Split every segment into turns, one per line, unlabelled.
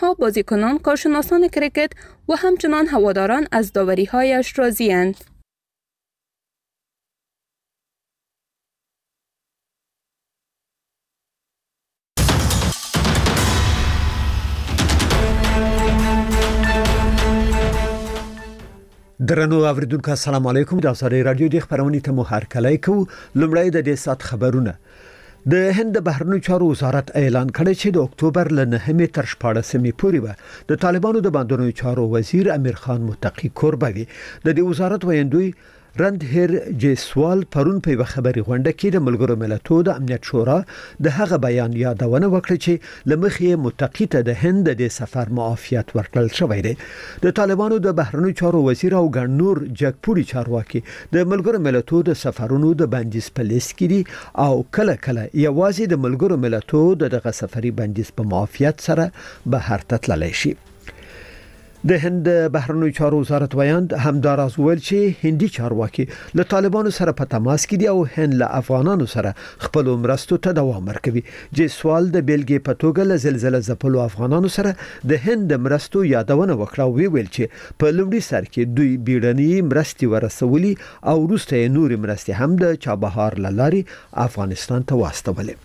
ها، بازیکنان، کارشناسان کرکت و همچنان هواداران از داوری‌هایش راضی‌اند.
درنو اوریدونکو السلام علیکم. د اساري رادیو د خبرونې ته مو هرکلی کو. لومړی د دې سات خبرونه. د هند بهرنیو چارو وزارت اعلان کړی چې د اکتوبر ل 9 تر 14 پورې به د طالبانو د بندرونو چارو وزیر امیر خان متقی قربوي د دې وزارت ویندوی رندهیر جیسوال پرون په خبري غونډه کې د ملګرو ملتونو د امنیت شورا د هغه بیان یادونه وکړه چې لمخې متقی ته د هند د سفر معافیت ورکړل شوی دی. د طالبانو د بهرنیو چارو وزیر او ګڼ نور جګپوري چارواکي د ملګرو ملتونو د سفرونو د بندیز په لیست کې دي او کله کله یوازې د ملګرو ملتونو دغه سفري بندیز په معافیت سره بهر ته تللی شي. د هند بهرنیو چارو وزارت ویاند همداراز ویل چې هندي چارواکي له طالبانو سره په تماس کې دي او هند له افغانانو سره خپل مرستو ته دوام ورکوي. چې سوال د بیلګې په توګه له زلزلې ځپلو افغانانو سره د هند مرستو یادونه وکړه او ویل چې په لومړي سر کې دوی بیړني مرستي ورسولي او وروسته نور مرستي هم د چابهار لاري افغانستان ته واستولې.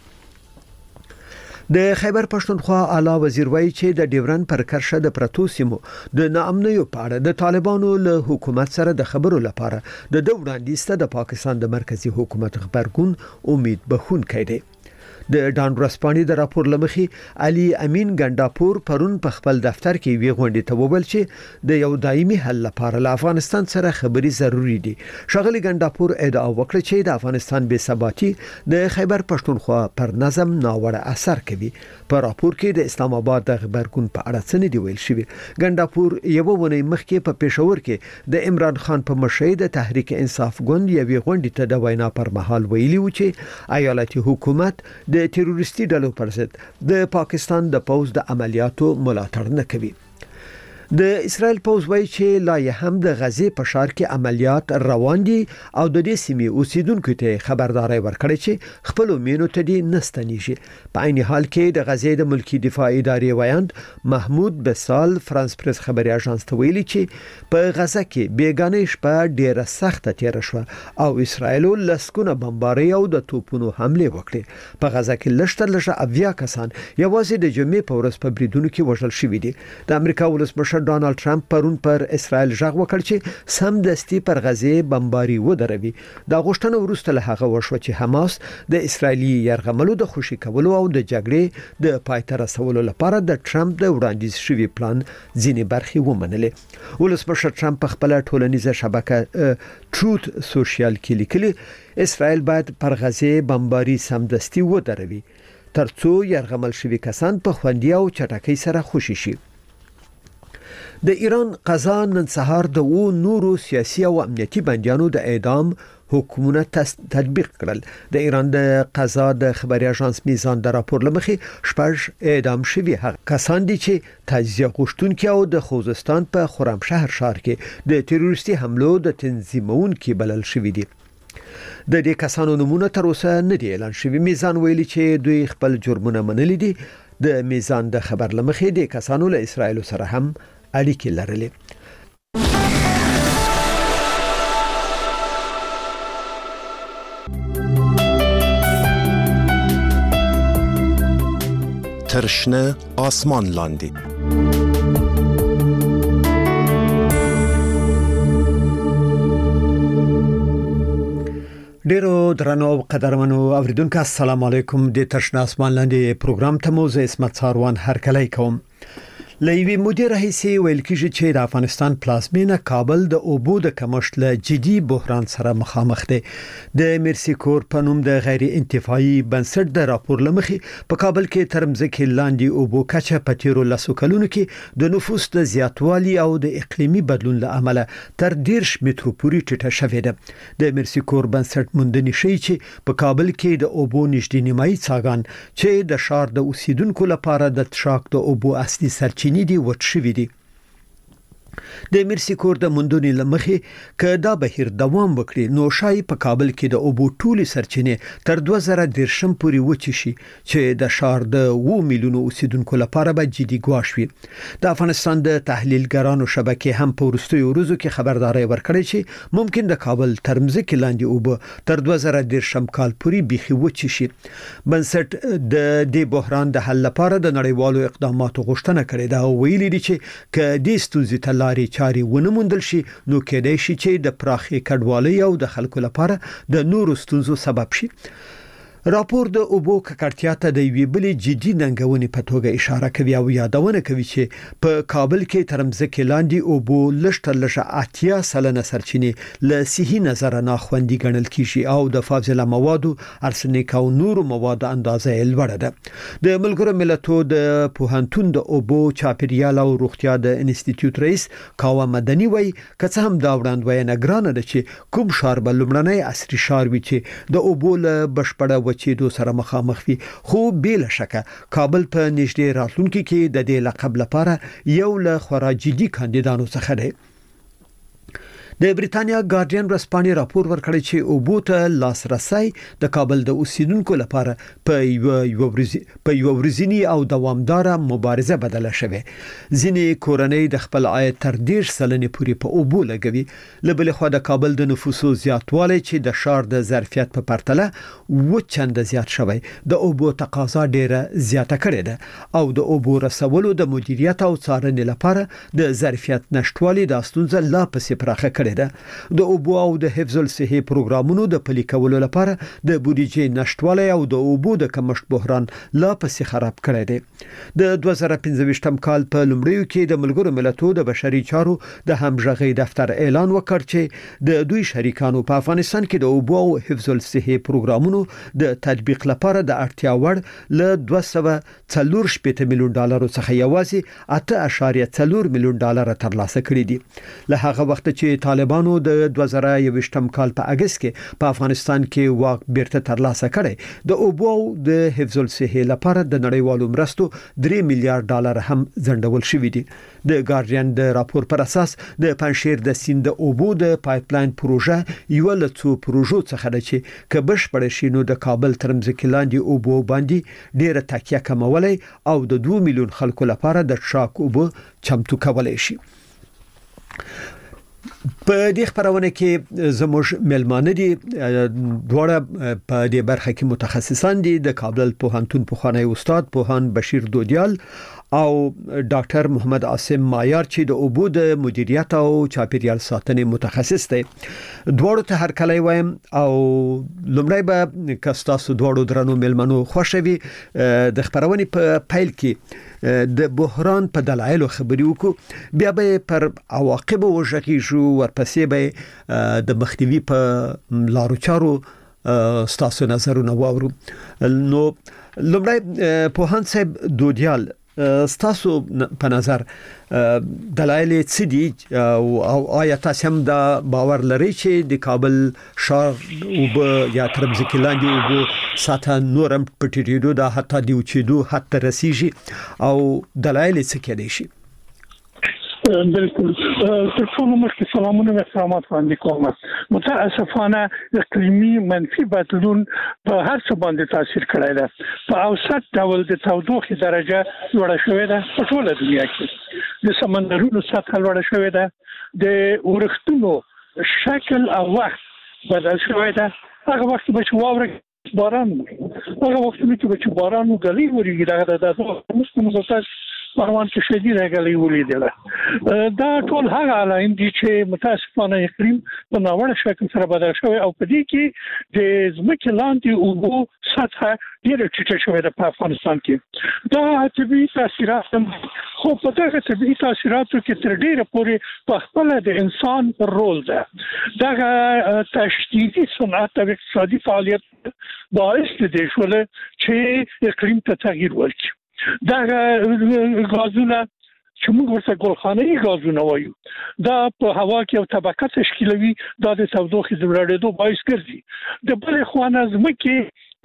د خیبر پښتونخوا اعلی وزیر وایي چې د ډیورن پر کرښه د پرتو سیمو د ناامنیو په اړه د طالبانو له حکومت سره د خبرو لپاره د وړاندیز د پاکستان د مرکزی حکومت خبرګون امید بخونکی دی. د ډان ورسپاني د راپور لمخي علي امین ګنداپور پرون په خپل دفتر کې وی غونډه ته وویل چې د یو دایمي حل لپاره له افغانستان سره خبري ضروری دي. شغلی ګنداپور ادعا وکړه چې د افغانستان بې ثباتي د خیبر پښتونخوا پر نظم ناوړه اثر کوي. په راپور کې د اسلام آباد د خبرګون په اړه څه نه دی ویل شوی. ګنداپور یو ونی مخکې په پېښور کې د عمران خان په مشرۍ د تحریک انصاف ګوند یوې غونډې ته د وینا پر مهال ویلي و چې ایالتي حکومت د تروریستي ډلو پر ضد د پاکستان د پوز د عملیاتو ملاتړ نه کوي. د اسرائیل پوز وایي چې لا هم د غزې په ښار کې عملیات روان دي او د دې سیمې اوسیدونکو ته خبرداري ورکړي چې خپل مینو ته دي نستنیږي. په عین حال کې د غزې د ملکی دفاع ادارې ویاند محمود بسال فرانس پریس خبري اژانس ته ویلي چې په غزه کې بیګانه شپه ډیره سخته تیر شو او اسرائیل لسکونه بمباري او د توپونو حمله وکړي. په غزه کې لږ اویا کسان یوازې د جمعې په ورځ په بریدونو کې وژل شوي دي. د امریکا ولسمشر ډانلډ ټرمپ پرون پر اسرائیل ژغ وکړ چې سم دستي پر غزې بمباري ودروي. دا غوښتنه وروسته له هغه وشو چې حماس د اسرایلی يرغملو د خوشي کولو او د جګړې د پایته رسولو لپاره د ټرمپ د وړاندیز شوی پلان ځینې برخې ومنلې. ولسمشر ټرمپ په خپل ټولنیزه شبکه ټروت سوشل کې لیکلي اسرائیل باید پر غزې بمباري سم دستي ودروي ترڅو يرغمل شوی کسان په خوندي او چټکۍ سره خوشي شي. د ایران قضا نن سهار د نورو سیاسي او امنیتي بندیانو د اعدام حکومونه تطبیق کړل. د ایران د قضا د خبري اژانس میزان د راپور لمخې شپږ اعدام شوي کسان دي چې تجزیه غوښتونکي او د خوزستان په خرمشهر ښار کې د تروریستي حملو د تنظیمونکو بلل شوي دي. د دې کسانو نمونه تر اوسه نه دی اعلان شوی. میزان ویلي چې دوی خپل جرمونه منلي دي. د میزان د خبر لمخې د کسانو له اسرائیل سره هم اړیکې لرلې.
ترشنه آسمان لاندی
ډیرو درنو قدرمنو اوریدونکو السلام علیکم. د ترشنه آسمان لاندې پروګرام ته مو زه اسمت ساروان هرکلی کوم. لوی مدیر رئیسي ویل کیږي چې د افغانستان پلازمینه کابل د اوبو د کمښت له جدي بحران سره مخامخ دی. د مرسیکور په نوم د غیر انتفاعي بنسټ د راپور لمخې په کابل کې ترمځکه لاندې اوبو کچه په تیرو لسو کلونو کې د نفوس د زیاتوالي او د اقلیمي بدلون له امله تر 10 مترو پورې ټیټه شوې ده. د مرسیکور بنسټ موندنې شي چې په کابل کې د اوبو نږدې نیمایي څاګان چې د شهر د اوسیدونکو لپاره د تشاک د اوبو اصلي سرچینې دي وټ شوې دي. د میرسیکور د مندونی لمخې ک دا بهیر دوام وکړي نو شای په کابل کې د اوبو ټولي سرچینې تر 2013 پورې وچی شي چې د شهر د 2 میلیونو اوسیدونکو لپاره به جدي ګواښ وي د افغانستان د تحلیلګرانو شبکې هم په ورستیو ورځو کې خبرداري ورکړې چې ممکن د کابل ترمزه کې لاندې اوبه تر 2013 کال پورې بيخي وچی شي بنسټ د دې بحران د حل لپاره د نړیوالو اقداماتو غوښتنه کړې ده ویلي دي چې ک دې ستونزې ته لارې چاري ونه موندل شي نو کېدای شي چې د پراخي کډوالۍ او د خلکو لپاره د نورو ستونزو سبب شي راپور د اوبو ککړتیا ته د وی بلې جدي ننګونې په توګه اشاره کوي او یادونه کوي چې په کابل کې ترمزه لاندې اوبو لشتلشه 80% سرچینې له صحي نظر نه خوندي ګڼل کیږي او د فاضله موادو ارسنیک او نورو موادو اندازه لوړه ده د ملګرو ملتونو د پوهنتون د اوبو چاپیریال او روغتیا د انسټیټیوټ رئیس کاوه مدني وای کڅ هم دا وړاندوینه ګرانه ده چې کوم شهر بل لمړنۍ عصري شهر وي چې د اوبو له بشپړه چې دو سره مخامخ وي خو بلا شکه کابل په نږدې راتلونکي کې د دې لقب لپاره یو له خورا جدي کاندیدانو څخه دی د بریتانیا ګارډین رسپانې راپور ورکړی چې اوبو ته لاسرسي د کابل د اوسیدونکو لپاره په یو ورځنی او دوامدار مبارزه بدله شوه ځینې کورنۍ د خپل عاید تر 10 سلنې پورې په اوبو لګوي لبل خو د کابل د نفوسو زیاتوالی چې د شهر د ظرفیت په پرتله و چند زیات شوی د اوبو تقاضا ډیره زیاته کړې ده او د اوبو رسولو د مدیریت او څارنې لپاره د ظرفیت نشټوالي د ستونزې لا پسې پراخه کړې ده د اوبو او د حفظ الصحه پروګرامونو د پلي کولو لپاره د بودیجې نشټوالي او د اوبو د کمښت بحران لا پسې خراب کړی دی د 2015 کال په لومړیو کې د ملګرو ملتونو د بشري چارو د همغږي دفتر اعلان وکړ چې د دوی شریکانو په افغانستان کې د اوبو او حفظ الصحه پروګرامونو د تطبیق لپاره د اړتیا وړ ل 240 میلیون ډالر څخه یوازې 8.4 میلیون ډالر ترلاسه کړي دي له هغه وخت چې طالبانو د 2021 کال په اگست کې په افغانستان کې واک بیرته ترلاسه کړي د اوبو د حفظ الصحه لپاره د نړیوالو مرستو 3 میلیارډ ډالر هم ځنډول شوې دي د ګارډین د راپور پر اساس د پنځشیر د سیند د اوبو د پایپلاین پروژه یو له څو پروژو څخه ده چې کبش پړ شي نو د کابل ترمزه لاندې اوبو باندې ډیره تکیه کمولای او د 2 میلیون خلکو لپاره د ټراک اوبو چمتو کولای شي په دې خبرونه کې زموږ ملمانه دي دواړه په دې برخه کې متخصصان دي د کابل پوهنتون پوهنۍ استاد پوهان بشیر دودیال او ډاکټر محمد عاصم مایار چې د اوبو د مدیریت او چاپیریال ساتنې متخصص دی دواړو ته هر کله وایم او لومړی به کستاسو دواړو درنو ملمنو خوشوي د خبرونه په پیل کې د بحران په دلایلو خبرې وکړو بیا به پر عواقب وژغیږو ورپسې به د مخنیوي په لارو چارو ستاسو نظرونه واورو نو لومړی پوهان صاحب دودیال ستاسو په نظر دلایل څه دي او آیا تاسو هم دا باور لرئ چې د کابل ښار او یا ترمزه کې لاندې او ساته نورم پټیدو دا حتی دی چې حتی رسیږي او دلایل څه کېدای شي
بالکل تر ټولو مخکې سلامونه او احترامات وړاندې کوم متاسفانه اقلیمي منفي بدلون په هر څه باندې تاثیر کړی دی په اوسط ډول د تودوخې درجه لوړه شوې ده په ټوله دنیا کې د سمندرونو سطح لوړه شوې ده د ورښتونو شکل او وخت بدل شوی ده هغه وخت به واوره باران هغه وخت چې باران وغلي وريږي دا مستمر پروان کې شدید غلي ولیدله دا ټول هغه علایم دي چې متاسفانه اقلیم په ناوړه شکل سره بدل شوی او په دې کې د ځمکې لاندې اوبو سطح ډېر ټیټه شوې ده په افغانستان کې دا طبيعي تاثیرات خو په دغه طبيعي تاثیراتو کې تر ډېره پورې په خپل د انسان رول ده دا تشدیدي صنعت او اقتصادي فعالیت باعث دي چې اقلیم ته تغییر ورکړي دا غازونه چې موږ ورته ګلخانه‌ای غازونه وایو دا په هوا کې یو طبقه تشکیلوي دا د تودوخې د لوړېدو باعث ګرځي د بل خوا ځمکې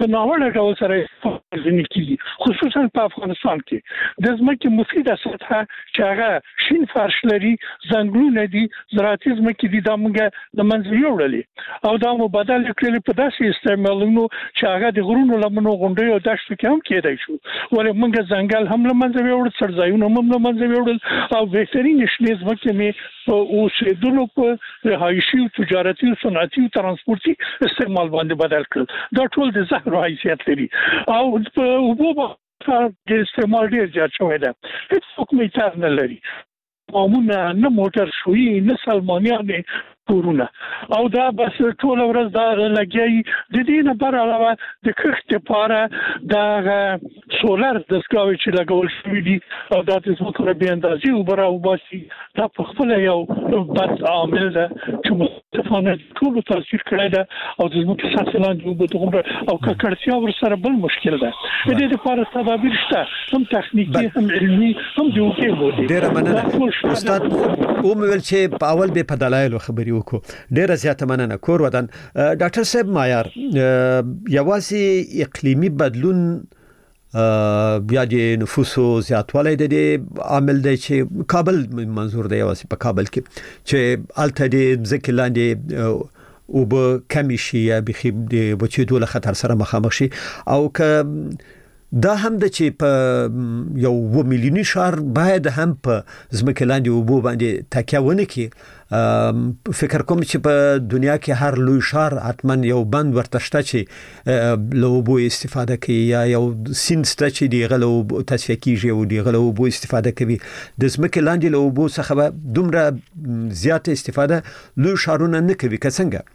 په ناوړه ډول سره استفاده کیږي خصوصا په افغانستان کې د ځمکې مفیده سطحه چې هغه شین فرش لري ځنګلونه دي زراعتي ځمکې دي دا موږ د منځ یوړلې او دا مبادل کړل په داسې استعمالونو چې هغه د غرونو لمنو غونډې او دښتو کې هم کېدای شو ولې موږ ځنګل هم لمنځه وړل سرځایونه هم لمنځه وړل او بهترین شنې ځمکې مې او اوسېدلو په رهایشي او تجارتي او صنعتي او ترانسپورتي استعمال باندې بدل کړل دا ټول د زهر حیثیت لري او په وبو د استعمال ډیر زیات شوی دی هیڅ څوک میتر نه لري قومونه نه موټر شوي نه سلمانیان کورونه او دا بس ټول ورځ دا لګي د دې نه بر علاوه د کښت لپاره د سولر دستګاوې چې لګول شوی دي او دا د ځمکې به اندازې او برابر باسي دا په خپل یو بد عامل ده چې مستفانه ټول تاثیر کړی ده او د ځمکې ساتلان د وبو او ککړتیا ورسره بل مشکل ده د دې لپاره تدابیر شته هم تخنیکی هم علمي هم د وبو
ډیر مننه استاد ومول چې په اول به په دلایل خبري وکړو ډیره زیاته مننه کور ودان ډاکټر صاحب مایار یوازې اقلیمی بدلون بیا د نفوسو زیاتوالی د عامل دی چې کابل منظور دی یوازې په کابل کې چې الته د ځکه لاندې او به کمی شي یا بخیب د بچیدو له خطر سره مخامخ شي او که دا هم د چې په یو 1 میلیونی شهر باید هم په ځمکه لاندې وبو باندې تکیه ونه کړي فکر کوم چې په دنیا کې هر لوی شهر حتما یو بند ورته شته چې له وبو استفاده کوي یا یو سیند شته چې دغه له وبو تصفیه کیږي او دغه له وبو استفاده کوي د ځمکې لاندې له وبو څخه دومره زیاته استفاده لوی شهرونه نه کوي که څنګه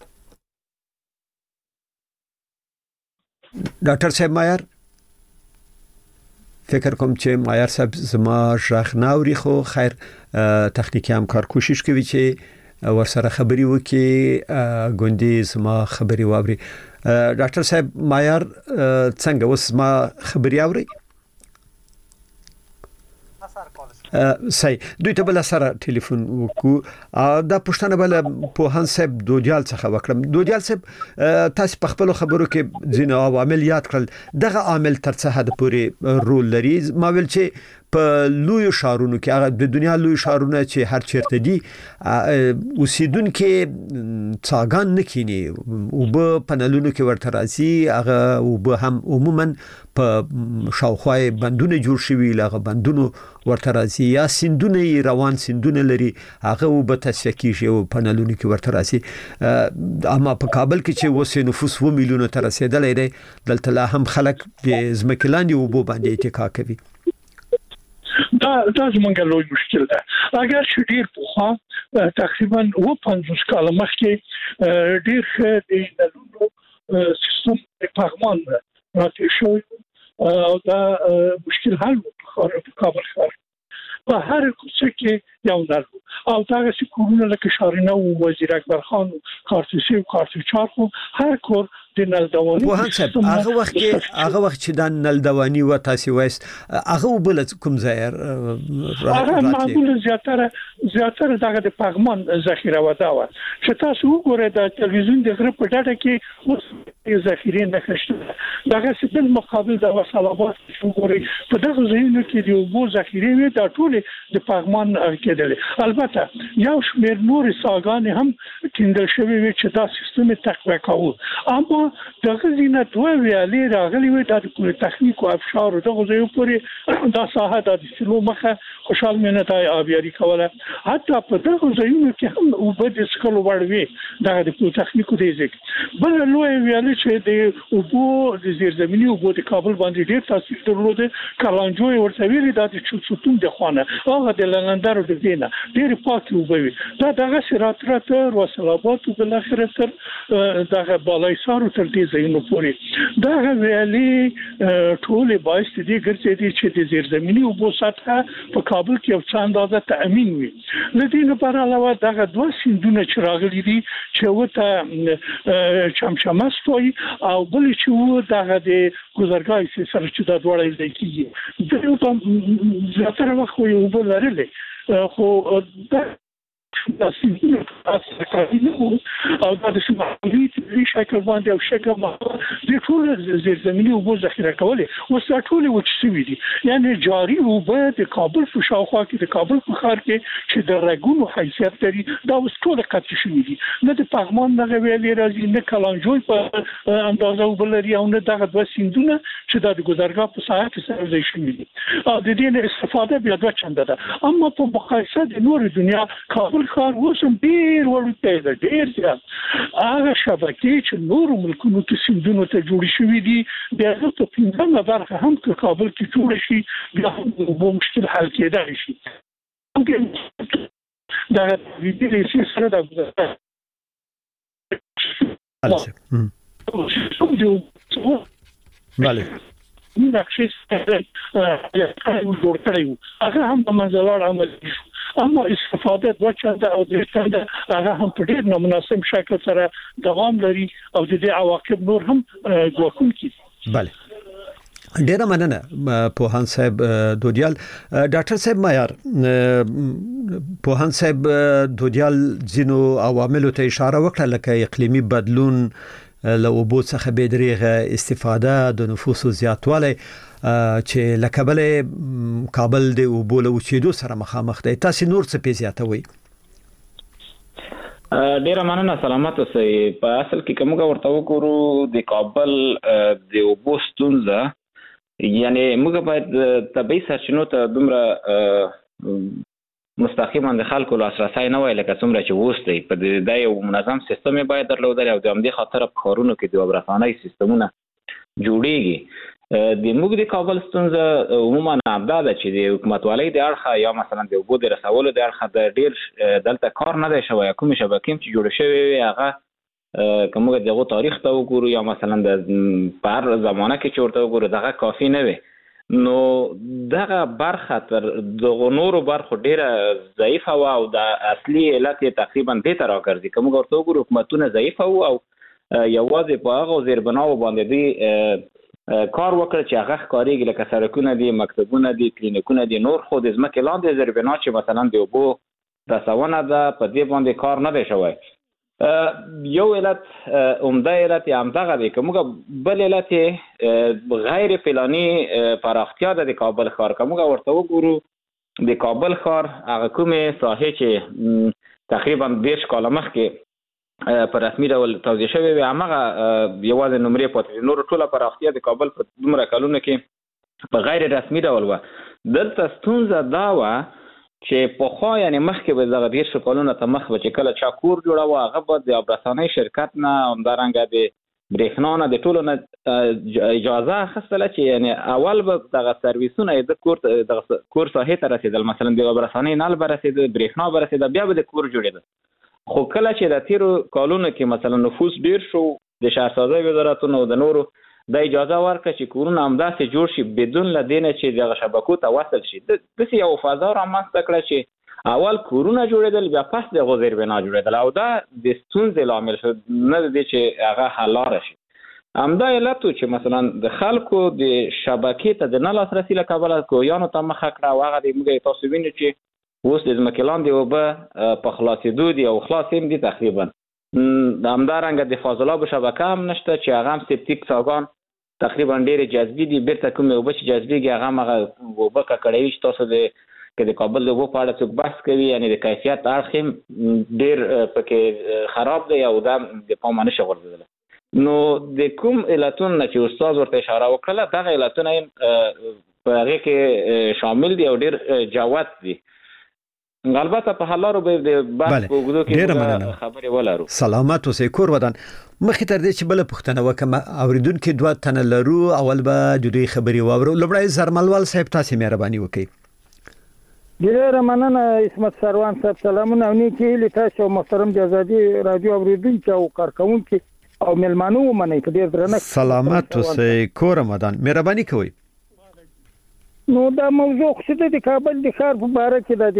ډاکټر صاحب مایار فکر کوم چې مایار صاحب زما ژغ ناوري خو خیر تخنیکی همکار کوشش کوي چې ورسره خبري وکړي ګوندې زما خبري واوري ډاکټر صاحب مایار څنګه اوس ما خبري اوري صحیح دوی ته بل سره ټلیفون وکړو دا پښتنه بل په هان صاحب دوجال څخه وکړم دوجال صاحب تاسو په خپل خبرو کې ځینې عوامل یاد کړل دغه عامل تر څه حد پورې رول لري ما ویل چې په لوی شهرونو کې هغه د دنیا لوی شهرونه چې هر چیرته دي اوسیدونکو څاګان نه کینی او په پنلونو کې ورته راځي هغه او به هم عموما په شاوخوای بندونه جوړ شوي لغه بندونو ورته راځي یا سیندونه روان سیندونه لري هغه او به تصفیه کیږي او پنلونو کې ورته راځي اما په کابل کې چې وسه نفوس 2 میلیونه تر رسیدلې دی دلته لا هم خلک د ځمکې لاندې او به باندې اتکا کوي
دا زمونږ لوی مشکل ده اگر چې ډیر په تقریبا 50 کال مخکې ډیر ښه د نلونو سیستم د پغمان راته شوی او دا مشکل حل په کابل ښار په هر کوڅه کې یو نل او دا چې کورونه لکه شارینه او وزیر اکبر خان کارتوسی او کارتوچار خو هر کور د نل دوانی
په هغه وخت چې د نل دوانی و تاسو وایست هغه بل کوم ځای
هغه معمول زیاتره دغه د پغمان ذخیره ودا و چې تاسو وګورئ د تلویزیون د غره په ډاټه کې اوس ذخیره نه خشته دغه سبل مقابل د وسلابات وګورئ په دغه ځایونو کې د وبو ذخیره وي د ټول د پغمان کېدل البته یو شمېر نور ساګان هم کیندل شوی وي چې دا سیستم تقویه کوي اما دغه زینه دوه ویالي راغلي وي د تخنیک او افشار دغه ځای پورې دا ساحه د سلو مخه خوشحال مینتای آبیاری کوله حتی په دغه ځایونو کې هم او بد سکلو وړوي د تخنیک دی ځکه بل لوی ویالي چې د اوبو د زیرزمینی اوبو د کابل باندې ډیر تاثیر درلوده کلانجوی ورته ویلي د چوتون د خانه هغه د لندندارو د دینه ډیر پاک اوبوي دا دغه سراترات وسلابات او بل اخر تر دغه بالای سارو تر دې ځایونو پورې دا ویالي ټول باعث دي ګرځي چې د زیرزمینی اوبو سطحه په کابل کې یو څه اندازه تأمین وي لدې لپاره علاوه دغه دوه سیندونه چې راغلي دي چې وته چمچمه ستوي او بل چې و دغه د ګذرګاه سره چې د دوړې ځای کېږي د یو زیاتره وخت یو بل لري خو سیمه تاسو نو او د شمالي شکل باندې او شکل د ټول زیرزمینی او ذخیره کولې او ټول وچسوي دي یعنی جاری او د کابل په شاوخوا کې د کابل په ښار کې چې د رګونو حیثیت لري دا اوس ټول قطع شوي دي نه د پغمان دغه ویلې راځي نه کلانجوی په اندازه وبلري او نه دغه دوه سیندونه چې د ګذرګاه په ساحه کې سره ځای شوي دي او د دې استفاده بیا دوه چنده ده اما په مقایسه د نور دنیا کابل ښار اوس ډیر وړوکی دی ډیر زیات هغه شبکې چې نور ملکونو کې سیندونو ته جوړ شوي دي بیا په پنځمه برخه هم په کابل کې جوړ شي بیا هم به مشکل حل کېدای شي دا د دې سره د
بله
نقشې جوړ کړی هغه هم په منځلار عمل شو اما استفاده دوه چنده او درې چنده هغه هم په ډیر نامناسب شکل سره دوام لري او د دې عواقب نور هم ګواښونکي
بله ډیره مننه پوهان صاحب دودیال ډاکټر صاحب معیار پوهان صاحب دودیال ځینو عواملو ته اشاره وکړه لکه اقلیمي بدلون له اوبو څخه به دریغه استفاده د نفوسو زیاتوالی چې لکبل کابل د اوبو له اوچېدو سره مخامخ دی تاسو نور څه په زیاتوي
ډیره مننه سلامت اوسئ په اصل کې کومه ورته وګورو د کابل د اوبو ستونزه یعنی موږ باید طبيعي سرچینو ته دومره مستقیما د خلکو لاسرسي نه وای لکه څومره چې وستي په د یو منظم سیستم باید درلودل او د همدې خاطر په خارونو کې د وبرسانۍ سیستمونه جوړیږي د موږ د کابل ستونزه عموما ابدا ده چې د حکومتوالۍ د اړخه یا مثلا د اوبو د رسولو د اړخه د ډیر دلته کار نه دی شوی کوم شبکې چې جوړ شوی وي هغه کومه دغه تاریخ ته وګورو یا مثلا د پر زمانه کې چې ورته وګورو دغه کافی نه وي نو دغه برخه تر دغه نورو برخو ډیره ضعیفه او د اصلي علت تقریبا دې تر راګرځي کوم ورته وګورو حکومتونه ضعیفه او یوازې په هغه زیربناو باندې دی کار وکړ چې هغه ښکارېږي لکه سړکونه دي مکتبونه دي کلینیکونه دي نور خو د ځمکې لاندې زیربنا چې مثلا د اوبو رسونه ده په دې باندې کار نه دی شوی یو علت عمده علت همدغه دی که موږ بل علت غیر پلاني پراختیا د کابل ښار که موږ ورته وګورو د کابل ښار هغه کومې ساحې چې تقریبا 10 کاله مخکې په رسمي ډول توضیح شوی وي همغه یوازې نمرې پاتې دي نور ټوله پراختیا د کابل په دومره کلونو کې په غیر رسمي ډول وه دلته ستونزه دا وه چې په خو یعنی مخکې به دغه 10 کلونو ته مخ به چې کله چا کور جوړاوه هغه به د آبرسانۍ شرکت نه همدارنګه د برېښنا نه د ټولو نه اجازه اخیستله چې یعنی اول به دغه سرویسونه د کور ساحې ته رسېدل مثلا د آبرسانۍ نل به رسېده برېښنا به رسېده بیا به د کور جوړېده خو کله چې د تیرو کلونو کې مثلا نفوس ډیر شو د شهرسازۍ وزارتونو د نورو د اجازه ورکړه چې کورونه همداسې جوړ شي بدون له دې نه چې دغه شبکو ته وصل شي داسې یو فضا رامنځته کړه چې اول کورونه جوړېدل بیا پس دغه زیربنا جوړېدل او دا د ستونزې لامل شو نه د دې چې هغه حل لاره شي همدا علت چې مثلا د خلکو د شبکې ته د نه لاسرسي له کبله کویانو ته مخه کړه او هغه د موږ تاسو وینئ چې اوس د ځمکې لاندې اوبه په خلاصېدو دي او خلاص هم دي تقریبا همدارنګه د فاضلابو شبکه هم نشته چې هغه هم سپټیک څاګان تقریبا ډېرې جذبي دي بیرته کومې اوبه چې جذبېږي هغه همغه اوبه ککړوي چې تاسو د کابل د اوبو په اړه څوک بحث کوي یعنې د کیفیت اړخ هم ډېر پکې خراب دی او دا د پامه نشي غورځېدلی نو د کوم علتونو نه چې استاد ورته اشاره وکړله دغه علتونه په هغې کې شامل دي او ډېر جوت دي البته په حلارو به د بحث په اوږدو کې خبرې ولرو
سلامت اوسئ کور ودان مخکې تر دې چې بله پوښتنه وکړم اورېدونکي 2 تنه لرو اول به د دوی خبرې واورو لومړی زرملوال صاحب تاسې مهرباني وکړئ
ډېره مننه عصمت سروان صاحب سلامونه او نیکې هیلې تاسو محترم د ازادي راډیو اورېدونکي او کارکوونکي او مېلمانه ومنئ په ډېر درنښت
سلامت اوسئ کور ودان مهرباني کوئ
نو دا موضوع خو د کابل د ښار په اړه کې د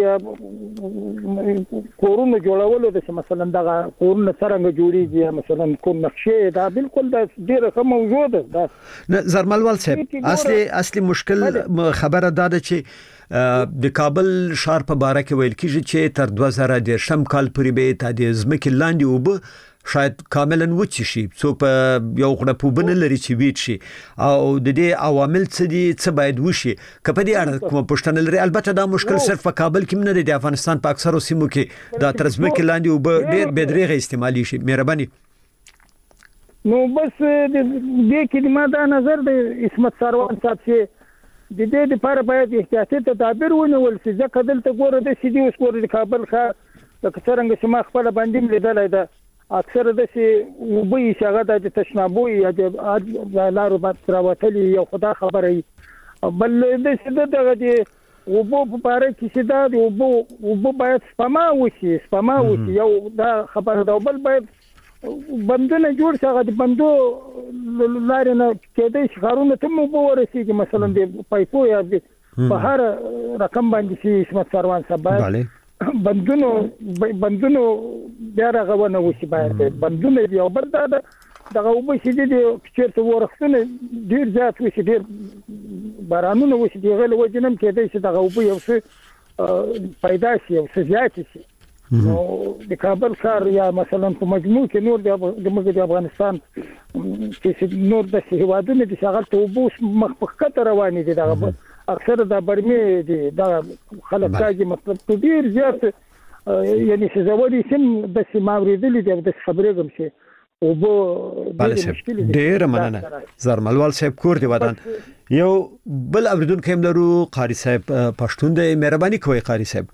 کورونو جوړولو د مثلا دغه کورونه څنګه جوړیږي مثلا کوم نقشې دا بالکل د ډیره ښه موضوع ده.
زرملوال صاحب اصلي مشکل خبره ده چې د کابل ښار په اړه کې ویل کیږي چې تر 2013 کال پورې به د ځمکې لاندې وب شاید کاملا وچ شي څو په یو غړ په بنه لري چې ویټ شي او د دې عوامل څه دي څه باید وشي کپه دې اړه کوم پښتنه لري. البته دا مشکل صرف په کابل کې نه دی د افغانستان په اکثرو سیمو کې دا تر ځمکې لاندې وب ډېر بدرېغه استعمالي شي. مهرباني.
نو بس دې کې ما دا نظر د اسمت سروان صاحب چې د دې لپاره باید احتیاطي تدابیر ونیول شي ځکه دلته ګوره د سیدي اوس ګوره د کابل ښار د څنګه چې ما خپل باندې لیدلای ده اکثر د سي وبې شغه د تشنابوي یا د لارو بات راوتلي یو خدا خبره بل د سده دغه دی وبو په اړه کې چې دا وبو باید سپما وشي یو دا خبره ده. بل باید بندونه جوړ شغه د بندو لارې نه کېدای شي خارونه ته مو ورسیږي مثلا د پایپو یا د بهر رقم باندې شي اسمت سروان صاحب بندونو بیا راغونه وشي باید بندونه یو بل دا دغه وبشي د چیرته ورختونه ډیر زیات وشي ډیر بارانونه وشي دی غل وجنم کېدای شي دغه وب یو څه پیدا شي او څه زیات شي. نو د کابل ښار یا مثلا په مجموع کې نور د افغانستان چې نور د هیوادونو د شغل ته وبوس مخ په خطر رواني دي دغه اکثر د برمه دي دا خلک کاږي مطلب ډیر زیات یعنی چې زوري سم د سیماوریدلې د خبرې کوم شي او
ډیر مننه. زرملوال صاحب کور دی ودان یو بل اوریدونکو هم لرو قاری صاحب پښتون دی. مهرباني کوئ قاری صاحب.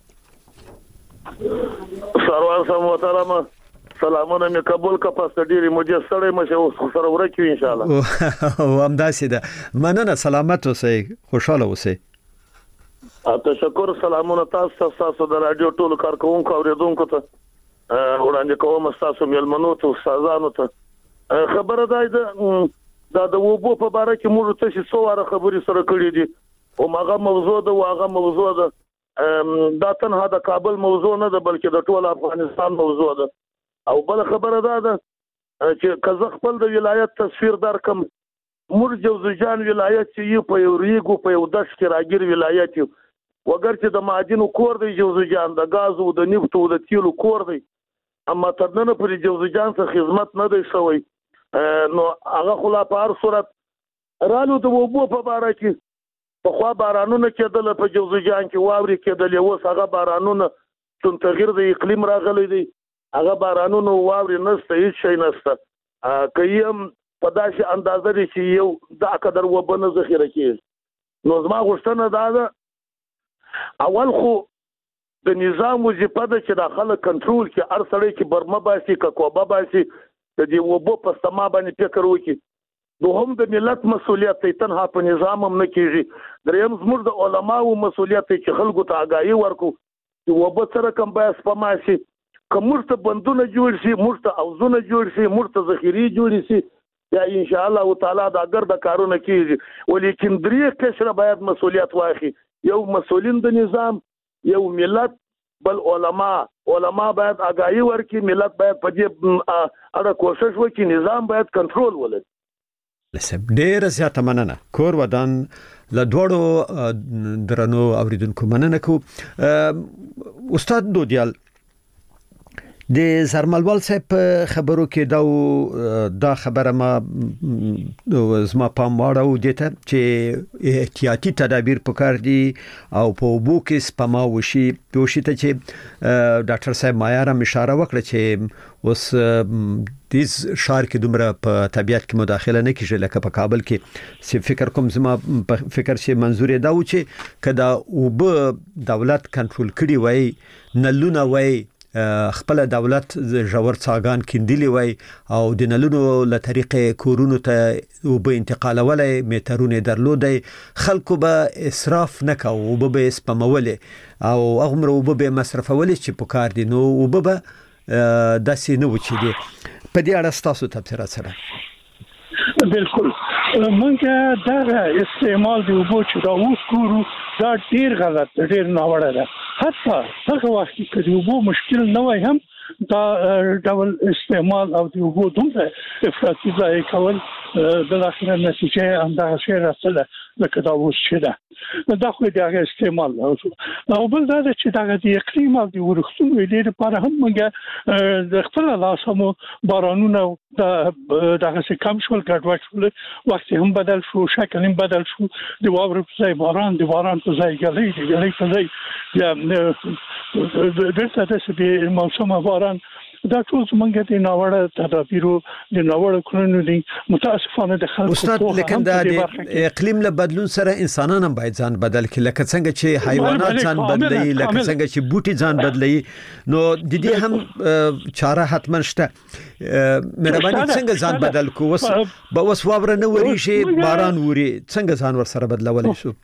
سروان صاحب محترم سلامونه مې قبول کا پاس ډیره مجسره مشه سره ورکو ان شاء الله.
او همداسې ده. مننه. سلامت اوسئ. خوشاله اوسئ.
تشکر. سلامونه تاسو د رادیو ټولو کارکونکو اوریدونکو ته وړاندې کوم تاسو ملمنو ته استادانو ته خبره ده دا د وبو په اړه کې موږ ته څه څواره خبرې سره کړې دي او هغه موضوع ده دا تنها د کابل موضوع نه ده بلکې د ټول افغانستان موضوع ده. او بل خبره ده چې کزه خپل د ولایت تصویر درکم مور جوزجان ولایت چې په یو ریګو په یو دش کې راګیر ولایت وګر چې د معادنو کور دی جوزجان د غاز او د نفت او د تیلو کور دی اما ترنه پر جوزجان څخه خدمت نه دی شوی. نو هغه خلا په هر صورت رالو د وبو په اړه کې په خوا بارانونه کېدل په جوزجان کې واوري کېدل اوس هغه بارانونه څون تغییر د اقلیم راغلی دی هغه بارانونه واوري نشته هیڅ شي نشته کيم په داسې اندازه لري چې یو د قدر وبنه ذخیره کیږي. نو زما غوښتنه ده اول خو د نظام وظیفه ده چې داخله کنټرول کې هر سړی کې برمه باسي کوبه باسي د دې وبو په سما باندې فکر وکړي. دوهم د ملت مسؤلیت دی تنها په نظام هم نه کیږي. دریم زموږ د علماو مسؤلیت دی چې خلکو ته آگاهي ورکو چې وبو سره کم باید سپماسي کومرته بندونه جوړ شي مرته اوزونه جوړ شي مرته ذخیره جوړ شي یا ان شاء الله تعالی دا ګرد کارونه کیږي. ولیکن درې کشره باید مسؤلیت واخلي یو مسؤلین د نظام یو ملت بل علما باید آگاهي ورکړي ملت باید په دې اړه کوشش وکړي نظام باید کنټرول ولري.
ډیر زیاته مننه. کور ودان له دوړو درنو اوریدونکو مننه کو. استاد دودیال د زرملوال صاحب خبرو کې دا خبره ما زما پام واړو دته چې احتیاطي تدابیر پکار دي او په وبو کې سپما وشي ته چې ډاکټر صاحب مایار هم اشاره وکړه چې اوس دیز شهر کې دومره په طبيعت کې مداخله نه کیږي لکه په کابل کې. سی فکر کوم زما فکر چې منظور دا و چې کدا وب دولت کنټرول کړي وای نلونه وای خپل دولت جوړ څاګان کیندلی وای او د نلونو له طریقې کورونو ته وب انتقالولای میټرونه درلودای خلکو به اسراف نکاو وب به سپمولې او هغه وب به مصرفولې چې په کار دي نو وب به داسې نه و چې دي په دې اړه تاسو تفسیرات سره.
بالکل مونږ دا استعمال دی وبو چې دا اوس ګورو دا ډیر غلط ډیر ناوړه ده. حتی هغه وخت کې د وبو مشکل نه وای هم دا ډول استعمال او د وبو دومره افراطي ځای کول د اخر نتیجه همدغه شی راځله لکه دا اوس چې ده دا خو د استعمال او بل دا چې دا د اقلیم او د ورښتون ویلې لپاره هم موږ د خپل لاسمو بارانونه دغه څه کم شول ګډوډ شول وخت هم بدل شو شکل هم بدل شو د واورو په ځای باران د باران په ځای ګلې د ګلې په ځای دلته د موسم باران دا ټول څنګه د ناوړه تدابیرو د ناوړه کړنو دي متاسفانه د خلکو
استاد لیکن د اقلیم له بدلون سره انسانان هم باید ځان بدل کړي لکه څنګه چې حیوانات ځان بدلي لکه څنګه چې بوټي ځان بدلي نو د دې هم چاره حتما شته. مهرباني څنګه ځان بدل کو وس واور نه وری شي باران وری څنګه ځان ور سره بدلولای شو؟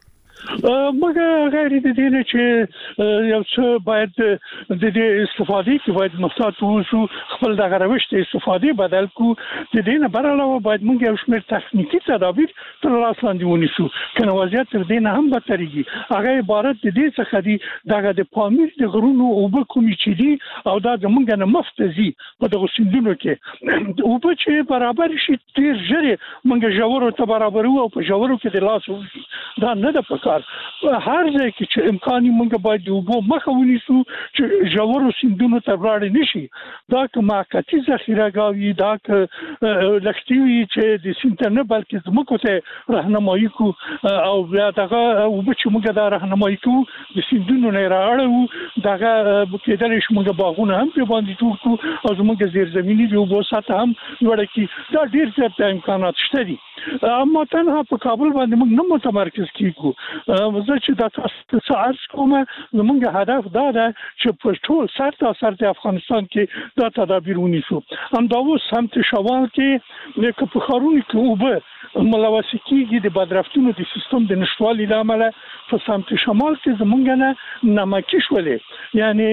مګر غیر د دې نه چې یو څه باید د دې استفادې کې باید محتاط اوسو خپل د غروشت استفادې بدل کو د دې نه برعلاوه باید موږ یو شمېر تخنیکی تدابیر تر لاس لاندې ونیسو کنه وضعیت تر دې نه هم بدتريږي. هغه عبارت د دې څخه دی دغه د پامیر د غرونو او کومي چې دي او دا زمونږ نه مفتزي په دغه سندونو کې او په چې برابر شي ډیر ژر موږ ژورو ته برابرو او په ژورو کې د لاس دا نه د هر ځای کې چې امکان یې موږ باید د اوبو مخه ونیسو چې ژورو سیندونو ته ولاړ نشي. دا که موقتي ذخیره ګاوي دا که لښتي وي چې د سیند نه بلکې زموږ ته راهنمایي کو او بیا دغه اوبه چې موږ دا راهنمایي کو د سیندونو نه راړو دغه کېدل شي موږ باغونه هم په باندې جوړ کو او زموږ زیرزمینی د اوبو سطح هم لوړه کی. دا ډیر زیات امکانات شته دي اما تنها په کابل باندې موږ نه متمرکز کیږو. زه چې دا تاسو عرض کوم زموږ هدف دا ده چې په ټول سر د افغانستان کې دا تدابیر ونیسو. همدا اوس سمت شمال کې لکه په خارونو کې اوبه ملوث کیږي د بدرفتونو د سیستم د نشټوالي له امله په سمت شمال کې زموږ نه نمکی شولې یعنی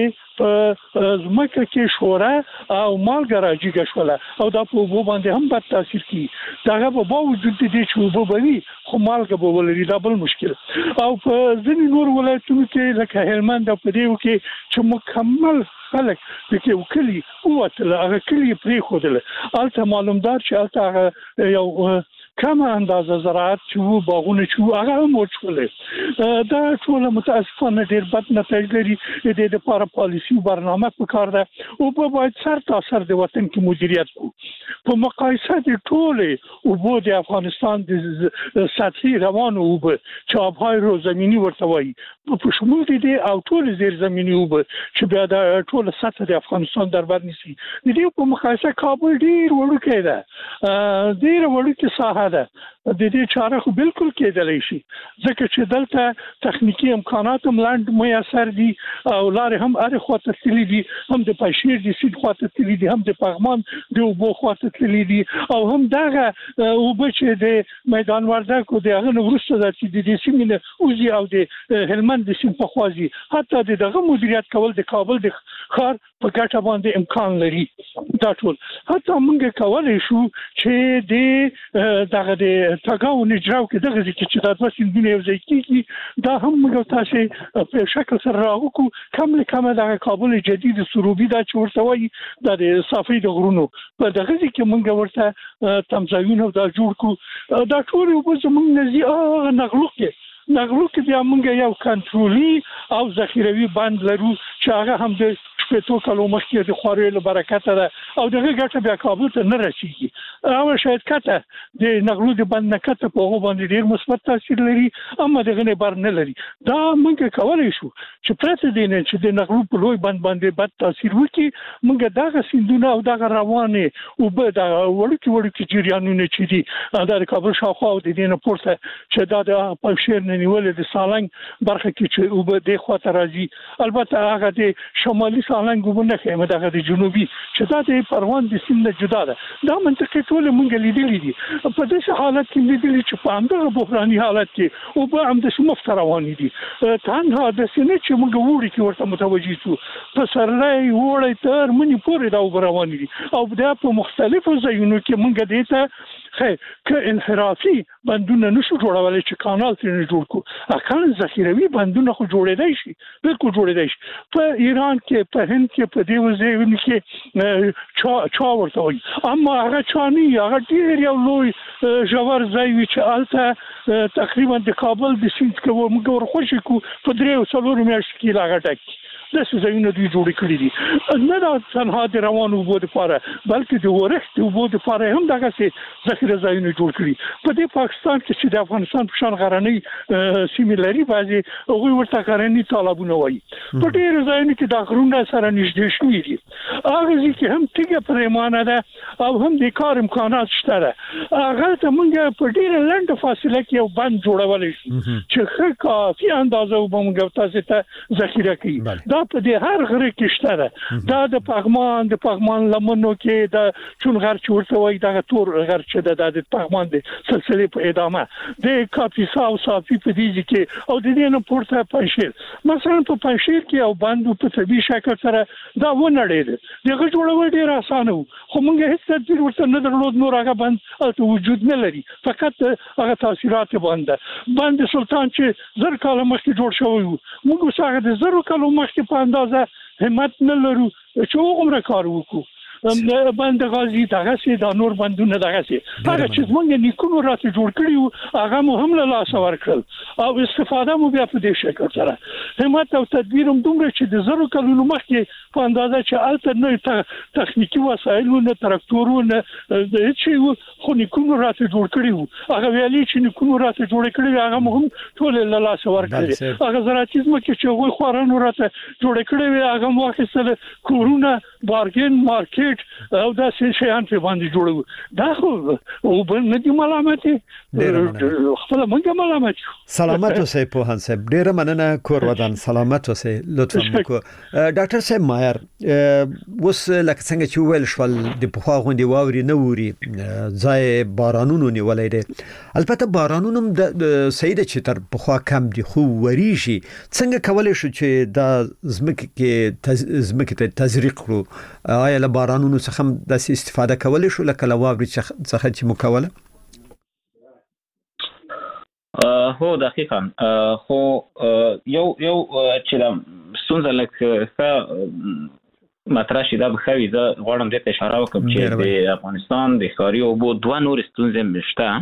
زمکه کې شوره او مالګه راځي شوله او دا په وبو باندې هم بد تاثیر کوي. داغه په باوجود د دې چې وبو بوي خو مالګه به ولري دا بل مشکل. او په ځینې نور ولایتونو کې لکه هلمند او په دې کې چې مکمل خلک دغه وکړي او اتل هغه کلی پری خوده البته معلومدار چې البته یو کم اندازه زراعت چې باغونه چې هغه هم وچولې دا ټول متاسفانه ډیر بد نتایج لري. د لپاره پالیسي او برنامه پکار ده او په باید سر تاسو د وطن کې مدیریت کو په مقایسه د ټول او د افغانستان د سطحي روان او چې آبهای رو زمینی ورته وایي په شمول دي او ټول زیر زمینی او چې بیا د ټول سطح د افغانستان در بر نشي. د دې په مقایسه کابل ډیر وړوکی ده ډیر وړوکی ساحه ده. د دې چاره خو بالکل کېدلی شي ځکه چې دلته تخنیکی امکانات هم لاند میسر دي او لارې هم هر خواته تللی دي هم د پاشیر د سید خواته تللی دي هم د پغمان د اوبو خواته تللی دي او هم دغه اوبه چې د میدان وردګو د هغه وروسته د دې سیمې اوزي او د هلمند د سیم په خوازي حتی دغه مدیریت کول د کابل د خار په ګټه باندې امکان لري. دا ټول حتی موږ کولای شو چې د دغه د تاګاو نجراو کې دغه چې د تاسو سیندونه یو ځای کیږي دا هم موږ تاسو په شکل سره راغو کم د کابل جدید سروبي دا چې ورته وایي د صافي د غرونو په دغه کې موږ ورته تمځایونه دا جوړ کو دا ټول په زموږ نزي نغلو کې بیا موږ یو کنټرولي او ذخیروي بند لرو چې هغه هم د شپږ کلو مخکې د خوري له برکت ده او دغه ګټه بیا کابل ته نه رسیږي او شاید کته د نغلو د بند نه کته په هغه باندې ډیر مثبت تاثیر لري اما دغه نه بار نه لري. دا موږ کولای شو چې پرته دي نه چې د نغلو په لوی بند باندې بد تاثیر وکړي موږ دغه سیندونه او دغه روانه او به د وړوکی جریانونه چې دي د کابل شاوخوا او د دې نه پورته چې دا د پښیر نیولې د سالنګ برخه کې چې او به د خواته راځي البته هغه د شمالي سالنګ وبنه کې مدغه د جنوبي چې دا د پروان د سیند جدا ده. دا منطقه ټول مونږ لیدلې دي په دې حالت کې لیدلې چې په همدغه بحراني حالت کې او په همدغه مفتروانی دي تنها د سینې چې مونږ وړي کې ورته متوجي شو په سرلای وړي تر منی پورې دا وبروانی دي او دا په مختلفو ځایونو کې مونږ دې ته که انحرافي بندونه نشو جوړولای چې کانال ترې جوړ کو اکان ذخیروي بندونه خو جوړېدای شي بالکل جوړېدای شي په ایران کې په هند کې په دې وځایونو کې چا ورته وي اما هغه چاني هغه ډیر یو لوی ژور ځای وي چې البته تقریبا د کابل د سیند کې موږ ورخوشي کو په 3 میاشتو کې لاغټک د سزاینو دوی جوړ کړی دي نه دا تنها د روانو وبو لپاره بلکې د ورښت وبو لپاره هم دغه ذخیره ځایونه جوړ کړی په دې پاکستان کې چې د افغانستان په شان غرنۍ سیمې لري بعضي هغه ورته غرنۍ طالبونه وایي په ډېر ځایونو کې د غرونو سره نږدې شوي دي هغه ځکه هم تیګه پرېمانه ده او هم د کار امکانات شته ده هغه ته موږ په ډېر لنډه فاصله کې یو بند جوړولی شو چې ښه کافي اندازه وبو موږ تاسو ته ذخیره کوي دا په دې هر غره کې شته ده دا د پغمان لمنو کې د چون غر چورته وای دا تور غر چې د پغمان د سلسله په ادامه د کاپیسا او صافي په دې کې او د دې نه پورته پنځیر مثلا په پنځیر کې او باندې په طبي شکل سره دا ونړېد دغه جوړول ډیر اسانه خو موږ هیڅ تدبیر ورته نه درلود نور هغه باندې او وجود نه لري فقط هغه تاثیرات باندې سلطان چې زر کاله مخکې جوړ شوی موږ څنګه د زر کاله مخکې په اندازه همت نه لرو چې عمر کار وکړو بند غازی دغه سي د نور بندونه دغه سي هغه چې موږ نیکونو راته جوړ کړیو هغه مو هم له لاس ورکړل او استفاده مو بیا په دې شکل سره همت او تدبیر هم دومره چې د زرو کلونو مخکې په اندازه چې الته نه تخنیکی وسایلونه تراکتورونه د هیڅ خو نیکونو راته جوړ کړیو هغه ویلي چې نیکونو راته جوړ کړی هغه مو هم ټول له لاس ورکړل هغه زراعتیزم کې چې وګ خورانو راته جوړ کړی هغه مو واخیستل کورونه بارګین مارکیټ او دا شیان په باندې جوړو دا خو او بل نه دی ملامت خپل منګه ملامت
سلامت اوسئ په هانسب ډیر مننه کور ودان سلامت اوسئ لطفا وکړه ډاکټر صاحب مایر وس لکه څنګه چې ویل شول د پخوا غونډې واوري نه ووري ځای بارانونو نیولای دي البته بارانونو د سید چې تر پخوا کم دي خو وریږي څنګه کولای شو چې دا زمکه ته تزریق کړو آیا له بارانونو څخه د استفاده کولای شو لکه لواوري څخه چې مکوله
هو دقیقاً خو یو چې دا ستونزه لکه مطرح شي دا بخوي زه غواړم دې ته اشاره وکړم چې د افغانستان د ښاري اوبو دوه نور ستونزې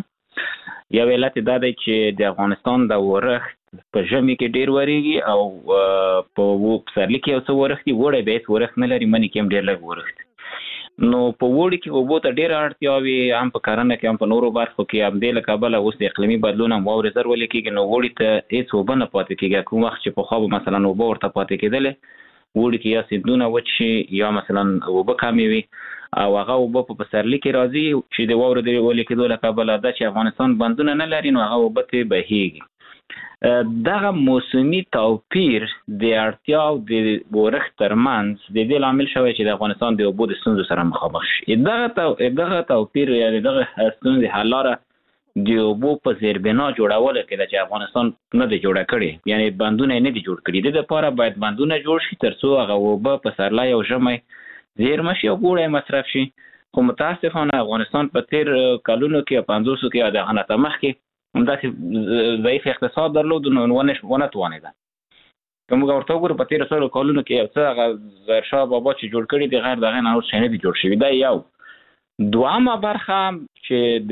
شته یو علت دا دی چې د افغانستان د ورښت په ژمي کې ډیر وریږي او په پسرلي کې یو څه ورښت وړي به ورښت نه لري منی کې هم ډیر لږ ورښت نو په وړي کې اوبو ته ډیر اړتیا وي هم په کرنه کې هم په نورو برخو کې هم د کابل اوس د اقلیمي بدلون هم واوري ضروري کېږي نو وړي ته هیڅ اوبه نه پاتې کېږي کوم وخت چې په خو مثلا اوبه ورته پاتې کېدل وړي کې یا سیندونه وچی یا مثلا اوبه کمې وي او هغه اوبه په پسرلي کې راځي چې د واورو د ولې کېدو له کابل دا چې افغانستان بندونه نه لري نو هغه اوبه ته بهيږي دغه موسمي توپیر د اړتیا او د ورښت ترمنځ د دې لامل شوی چې د افغانستان د اوبو د ستونزو سره مخامخ شي دغه توپیر یعنی دغه ستونزې حل لاره د اوبو په زیربنا جوړول کې چې افغانستان نه دی جوړ کړی یعنی بندونه نه دي جوړ کړی د لپاره باید بندونه جوړ شي ترڅو هغه اوبه په سرلای او ژمي زیرمه شي او ګوره مصرف شي خو متاسفانه افغانستان په تیر کلونو کې 500 کې د غنټه مخ کې همداسې ضعیف اقتصاد درلود نو ونه توانېده کوم ورته وګورو په تیر سره کلونو کې یو څه هغه زرشاه بابا چې جوړ کړی دی غیر دغه نه اوس نه دی جوړ شوی دا یو دوامه برخه چې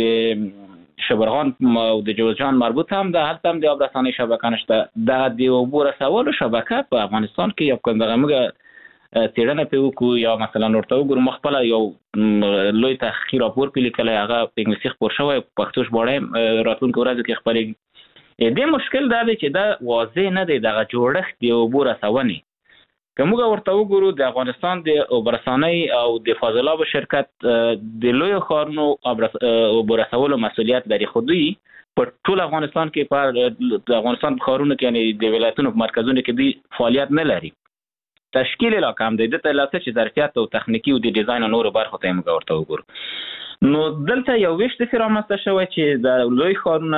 د شبرغان او د جوزجان مربوط هم د هلته هم د آب رسانۍ شبکه نشته د دې اوبو رسولو شبکه په افغانستان کې یو کوم دغه موږ تیرنه په وکړو یا مثلا ورته وګورو مخبل یو لوی تحقیق راپور په لیکلای هغه په انګلیسي خبر شوی پښتو ژباړه راتلونکو ورځو کې خبرېږي دې مشکل دا دی چې دا واضح نه دی دغه جوړښت دی اوبو رسونې کومه ورته وګورو د افغانستان د اوبرسانۍ او د فاضلاب شرکت د لوی خارونو اوبو رسولو مسؤلیت لري خو دوی په ټول افغانستان کې په افغانستان خارونو کې یعنی د ولایتونو مرکزونو کې دوی فعالیت نه لري تشکیل لا کم دی د تلاسه چې ظرفیت او تخنیکی او د ډیزاین او نور برخو ته موږ ورته وګورو نو دلته یو وشت فرامسته شوی چې د لوی خارونه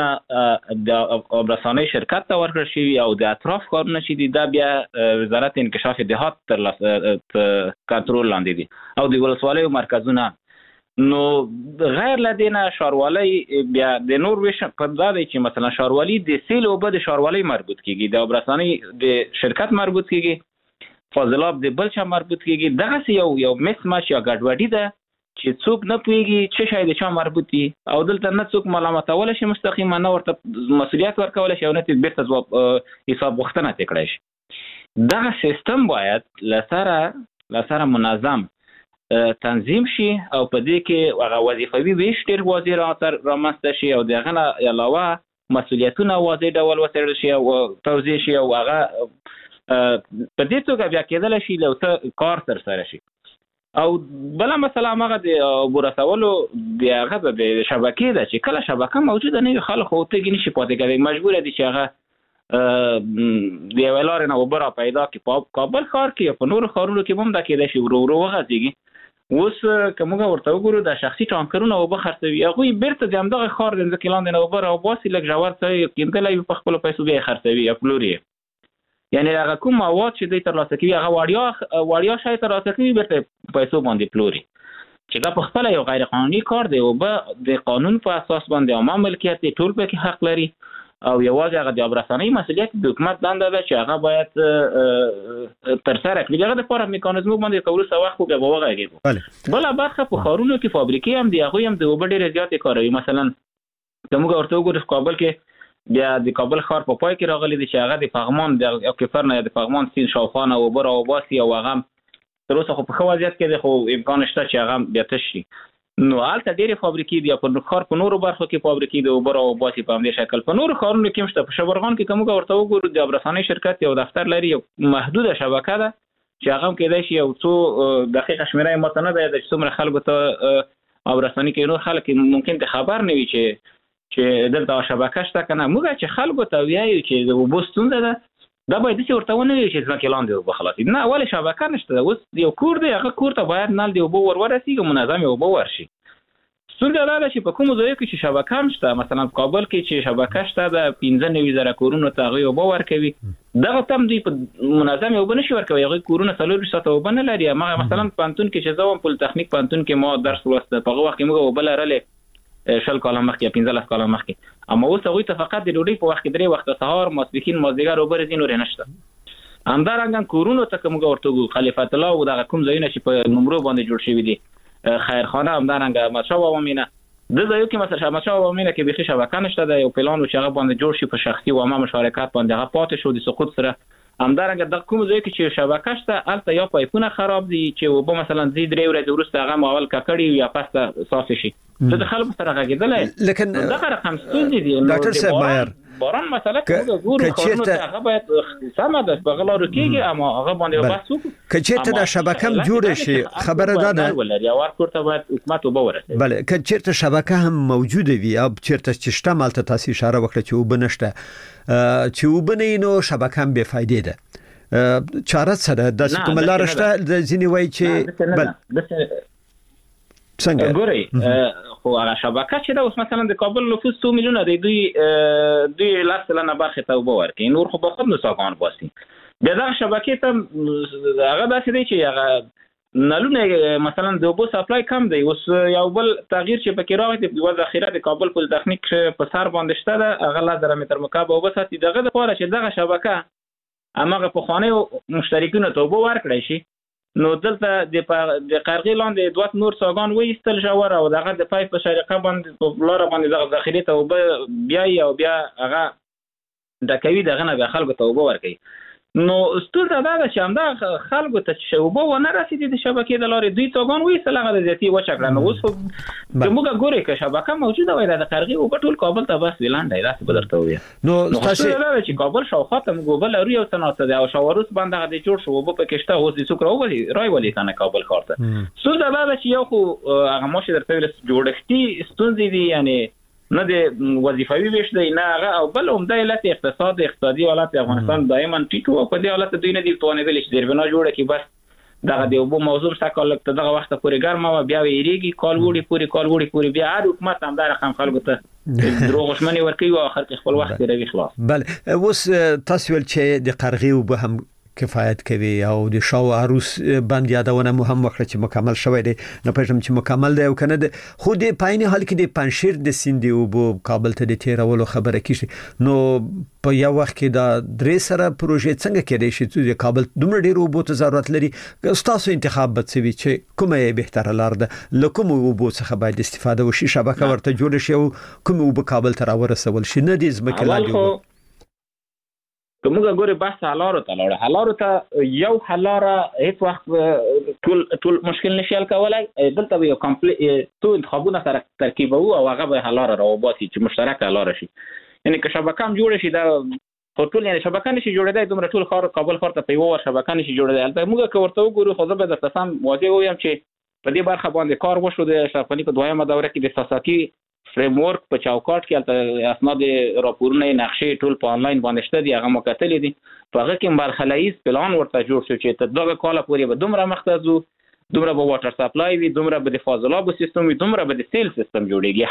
د اوبرسانۍ شرکت ته ورکړل شي او د اطراف خارونه چې دا بیا وزارت انکشاف دهات تر کنټرول لاندې دي او د ولسوالیو مرکزونه نو غیر لدینه شاروالۍ بیا د نور ویش په دا دی چې مثلا شاروالۍ د سیل او د شاروالۍ مربوط کیږي د ابرسانی د شرکت مربوط کیږي فاضلاب د بل چا مربوط کیږي دغه یو مس ماش یا ګډوډي ده چې څوک نه پیږي چې شاید د چا مربوط دي او دلته نه څوک ملامتول شي مستقیما نه ورته مسؤلیت ورکول شي او نه بیرته ځواب حساب غوښتنه وکړي شي دا سیستم باید لسره منظم تنظیم شي او په دې کې هغه وظیفوي ویش ډیر وزیر رامنځته شي او دغه نه علاوه مسؤلیتونه واضح ډول وڅېړل شي او توضیح شي او هغه په دې توګه بیا کېدل شي له کار تر سره شي او بل مثلا هغه د ورسولو د هغه د شبکې ده چې کله شبکه موجوده نه وي خلک اوته کې نشي پاتې کېدای مجبور دي چې هغه د یو لارې نه وبره پیدا کې په کابل ښار کې په نورو ښارونو کې هم دا کېدای شي ورو ورو وغځېږي اوس کومه ورته وګورو د شخصي ټانکرونو او بخرڅوي هغه بیرته د همدغه خار د ځمکې لاندې نه وبره او باسي لږ ژور څه کېندلای په خپل پیسو بیا خرڅوي یا پلوري یعنی هغه کوم مواد چې دوی ترلاسه کوي هغه وړیا شای ترلاسه کوي بیرته پیسو باندې پلوري چې دا په خپل یو غیر قانوني کار دی او د قانون په اساس باندې عامه ملکیت ټول پکې حق لري او یوازې هغه د ابرسانۍ مسؤلیت د حکومت دنده ده چې هغه باید تر سره کړي هغه د لپاره میکانیزم باندې کولو څه وخت به وغږیږي بل برخه په خارونو کې فابریکې هم دی هغه هم د وبډ ډېر زیات کاروي مثلا کومه ورته وګورئ کابل کې بیا د کابل ښار په پای کې راغلي دي چې هغه د پغمان د کفر نه د پغمان سین شاوخوا نه وبر او باسي او هغه تر اوسه خو په خو وضعیت کې د خو امکان شته چې هغه بیا تشي نو البته ډېرې فابریکې دي په ښار په نورو برخو کې فابریکې د اوبر او باسي په همدې شکل په نورو ښارونو کې مشته په شبرغان کې کومه ورته وګورو د ابرسانۍ شرکت یو دفتر لري یو محدوده شبکه ده چې هغه هم کېدای شي یو څو دقیقه شمیره ماته نه ده چې څومره خلکو ته ابرسانۍ کې نور خلک ممکن ته خبر نه وي چې دلته شبکه شته کنه موږ چې خلکو ته وایو چې د اوبو ستونزه ده دا باید چې ورته ونه وي چې ځکه لاندې اوبه خلاصي نه اول شبکه نشته اوس یو کور دی هغه کور ته باید نل دی اوبه ورسیږي منظم اوبه ورشي ستونزه دا ده چې په کومو ځایو کې چې شبکه هم شته مثلا په کابل کې چې شبکه شته د 15,000 کورونو ته هغوی اوبه ورکوي دغه تم دوی په منظم اوبه نشي ورکوي هغوی کورونه 4 ساعته اوبه نه لري هغه مثلا پانتون کې چې زه وم پولتخنیک پانتون کې ما درس لوسته په هغه وخت کې موږ اوبه لرلې 10 کاله مخکې 15 کاله مخکې اما اوس هغوی ته فقط د ډوډۍ په وخت کې 3 وخته سهار ماسپښین مازدیګر اوبه راځي نور نشته همدارنګه کورونو ته کومه ورته خلیفۃ الله او دغه کوم ځایونه چې په نمرو باندې جوړ شوي دي خیرخانه همدارنګه احمدشاه بابا مینه د ځایو کې مثلا احمدشاه بابا مینه کې بيخي شبکه نشته د یو پلان او چې هغه باندې جوړ شي په شخصي او عامه مشارکت باندې هغه پاتې شو د سقوط سره همدارنګه د کوم ځای کې چې شبکه شته البته یا پایپونه خراب دي چې وبو مثلا زی 3 ورځې وروسته هغه ماول ککړی یا پسته صافي شي د خلکو سره غږیدل
لیکن
دا رقم ستونزې دي
ډاکټر صاحب بایر
باران مسله کومه ګورو خورونه هغه باید سم ده په غلارو کېږي اما هغه باندې بس وکړو
کچېرته د شبکه هم جوړ شي خبره ده
ولري او ورته باید حکومت وبورسي
بله کچېرته شبکه هم موجوده وي او چېرته چې شته مالته تاسو اشاره وکړه چې وبنشته چې وبنې نو شبکه هم بے فائدې ده چاره سره د کوم لار شته د ځینی وای چې بل څنګه
ګوري خو هغه شبکه چې دا اوس مثلا د کابل نفوس 2 میلیونه دی دوی لاسلنه برخه ته وبور کې نور خو په خپل نساګان باسي بیا دا شبکه ته هغه داسې دی چې هغه نلونه مثلا د اوبو سپلای کم دی اوس یو بل تغییر چې پکې راغی د ذخیره د کابل پل تخنیک په سر باندې شته ده هغه 1000 متر مکعب اوبه ساتي دغه لپاره چې دغه شبکه امغه په خانه مشترکینو ته اوبه ورکړی شي نو دلته د قرغې لاندې دوه نور ساګان وېستل جوړ او دغه د پایپ په شریقه باندې په لار باندې دغه ذخیره ته وب بیا هغه د کوي دغه نه خلکو ته وب ورکي نو ستونزه دا ده چې همدا خلکو ته چې وب ونه رسیدي د شبکې د لارې دوی ساګان وېستل هغه د ذاتی وچکړه نو اوس موږ ګوري چې شبکه موجوده وای د قرغې او ټول کابل ته بس ویلاندای راځي بدرته وي
نو
تاسو دا چې کابل شاوخوا ته موږ بل لري او صنعت دی او شاوروس باندې د جوړ شو وب په کېشته اوس د څوک راوي ولي کنه کابل ښار ته ستونزه دا ده چې یو خو هغه ماشه درته جوړښتي ستونزې دي یعنی نه د وظیفوي ویش دی نه هغه او بل عمده علت اقتصادي حالت افغانستان دایما ټیټو په دې حالت دوی نه دی توانېدل چې دربنا جوړه کی بس دغه د اوبو موضوع سکهال ته دغه وخت پورې ګرمه و بیا ویریږي کال وړي پورې بیا هر حکومت هم دا رقم خلکو ته دروغشمنی ورکوي او اخر کې خپل وخت لري خلاص
بله اوس تاسو ول چې د قرغې وب هم کفایت کوي او د شاو عروس بند یادونه مو هم وکړه چې مکمل شوی دی نو پېژم چې مکمل دی او کنه د خو د پایني حال کې د پنځیر د سیند او بو کابل ته د تیرولو خبره کیږي نو په یو وخت کې دا درې سره پروژې څنګه کېدای شي چې کابل دومره ډیر او بو ته ضرورت لري تاسو انتخاب به څه وي چې کومه بهتره لار ده لکه مو بو څخه باید استفاده وشي شبکه ورته جوړ شي او کومه وب کابل ته راورسول شي نه د ځمکې لاندې
کومه ګوري بحث حلارو ته لاړه حلارو ته یو حلاره هیڅ وخت ټول مشکل نشي حل کولای دلته یو کمپلیټ تو انتخابونه سره ترکیبو او هغه به حلاره راوباسي چې مشترک حلاره شي یعنی که شبکه هم جوړ شي دا ټول یعنی شبکه نشي جوړېدای دومره ټول خار کابل خار ته په یو ور شبکه نشي جوړېدای البته موږ که ورته وګورو خو زه به د تاسو واضح وایم چې په دې برخه باندې کار وشو د اشرف غني په دویمه دوره کې د اساساتي فریم ورک په چوکاټ کې اسناد راپورونه نقشې ټول په انلاین باندې شته دي هغه مکتلې دي په هغه کې مرحله‌ایز پلان ورته جوړ شو چې تر دغه کال پورې به دومره مختزو دومره به واټر سپلای وي دومره به د فاضلابو سیستم وي دومره به د سیل سیستم جوړیږي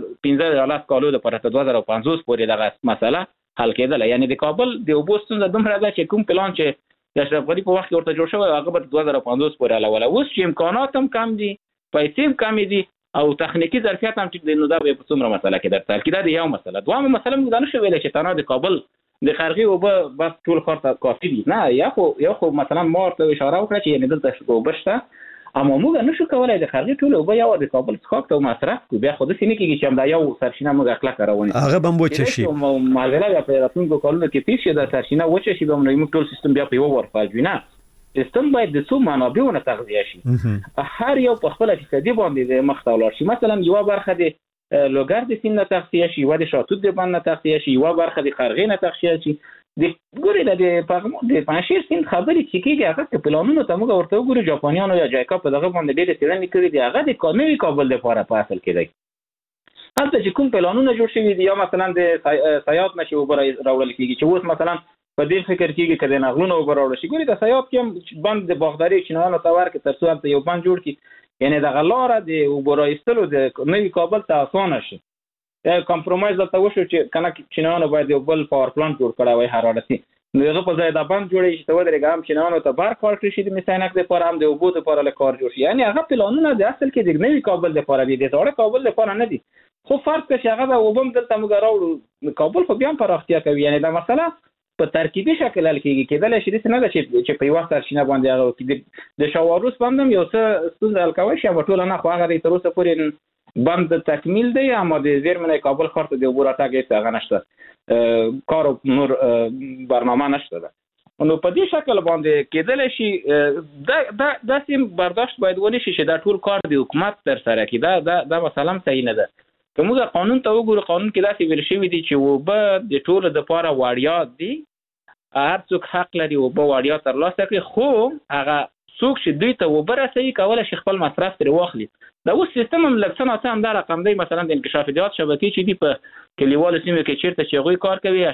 هر 15 کالو د پر 2050 پورې دغه مسله حل کېدل یعنی د کابل د وبوستون دومره ده چې کوم پلان چې د اشرف غني په وخت کې ورته جوړ شوی هغه به 2050 پورې علاوه اوس چې امکانات هم کم دي پیسې هم کم دي او تخنیکی ظرفیت هم چې د نو دا به په څومره مسله کې درته کې دا د یو مسله دوامه مسله موږ نه شو ویل چې تنه د کابل د خارجي او بس ټول خرته کافي دي نه یو خو مثلا مارته اشاره وکړه چې یعنی دلته شو بشته اما موږ نه شو کولای د خارجي ټول او یو د کابل څخه ته مصرف کو بیا خو د سینې کې چې هم دا یو سرچینه موږ اخلاق راوونی
هغه بم وچ شي
مازله بیا په راتلونکو کالونو کې پیښه د سرچینه وچ شي به موږ ټول سیستم بیا په یو ور فاجوینه سیستم باید د څو منابعونو تغذیه شي هر یو په خپل فیصدي باندې مخ ته ولاړ شي مثلا یو برخه د لوګر د سین نه تغذیه شي و د شاتوت د باندې تغذیه شي یو برخه د خرغې نه تغذیه شي د ګوري د پنځیر سین خبرې چې کیږي هغه په پلانونو ته موږ ورته وګورو جاپانیانو یا جایکا په دغه باندې ډېر څېړنې کړې دي هغه د قانوني کابل لپاره په اصل کې دی هلته چې کوم پلانونه جوړ شوي دي یا مثلا د سیاحت نشي وبره راوړل کیږي چې اوس مثلا په دې فکر کېږي کله نغلونه وبراوړل شي ګوري د سیاحت کې بند د باغداري چینوانو ته ورکړي تر څو ته یو بند جوړ کړي یعنی د غلاره د وبرایستلو د نوې کابل ته اسانه شي کمپرومایز ته وشو چې کنه چینوانو باید یو بل پاور پلانټ جوړ کړی وای حرارتي نو هغه په ځای د بند جوړې چې ته ودرېږه هم چینوانو ته بار کار کړی شي د میثانک لپاره هم د اوبو لپاره کار جوړ شي یعنی هغه پلانونه د اصل کې د نوې کابل لپاره دي د زړه کابل لپاره نه دي خو فرض کړئ چې هغه د وبم دلته موږ راوړو کابل خو بیا هم پراختیا کوي یعنی دا مسله په ترکیبي شکل حل کېږي کېدل شي د نه چې په یو سرچینه باندې هغه د شاواروس باندې یو څه ستونزه حل کوي چې ټول نه خو هغه تر اوسه پورې بند تکمیل دی اما د زیرمنې کابل ښار ته د اوبو راتګ هغه نشته کار نور برنامه نشته ده نو په دې شکل باندې کېدل شي دا سیم برداشت باید ونی شي چې دا ټول کار د حکومت تر سره کړي دا مثلا صحیح نه ده که موږ قانون ته وګورو قانون کې داسې ویل شوي دي چې اوبه د ټولو دپاره وړیا دي هر څوک حق لري اوبه وړیا ترلاسه کړي خو هغه څوک چې دوی ته اوبه رسوي کولی شي خپل مصرف ترې واخلي دا اوس سیستم هم لږ څه ناڅه هم دا رقم دی مثلا د انکشافیات شبکې چې دي په کلیوالو سیمو کې چیرته چې هغوی کار کوي یا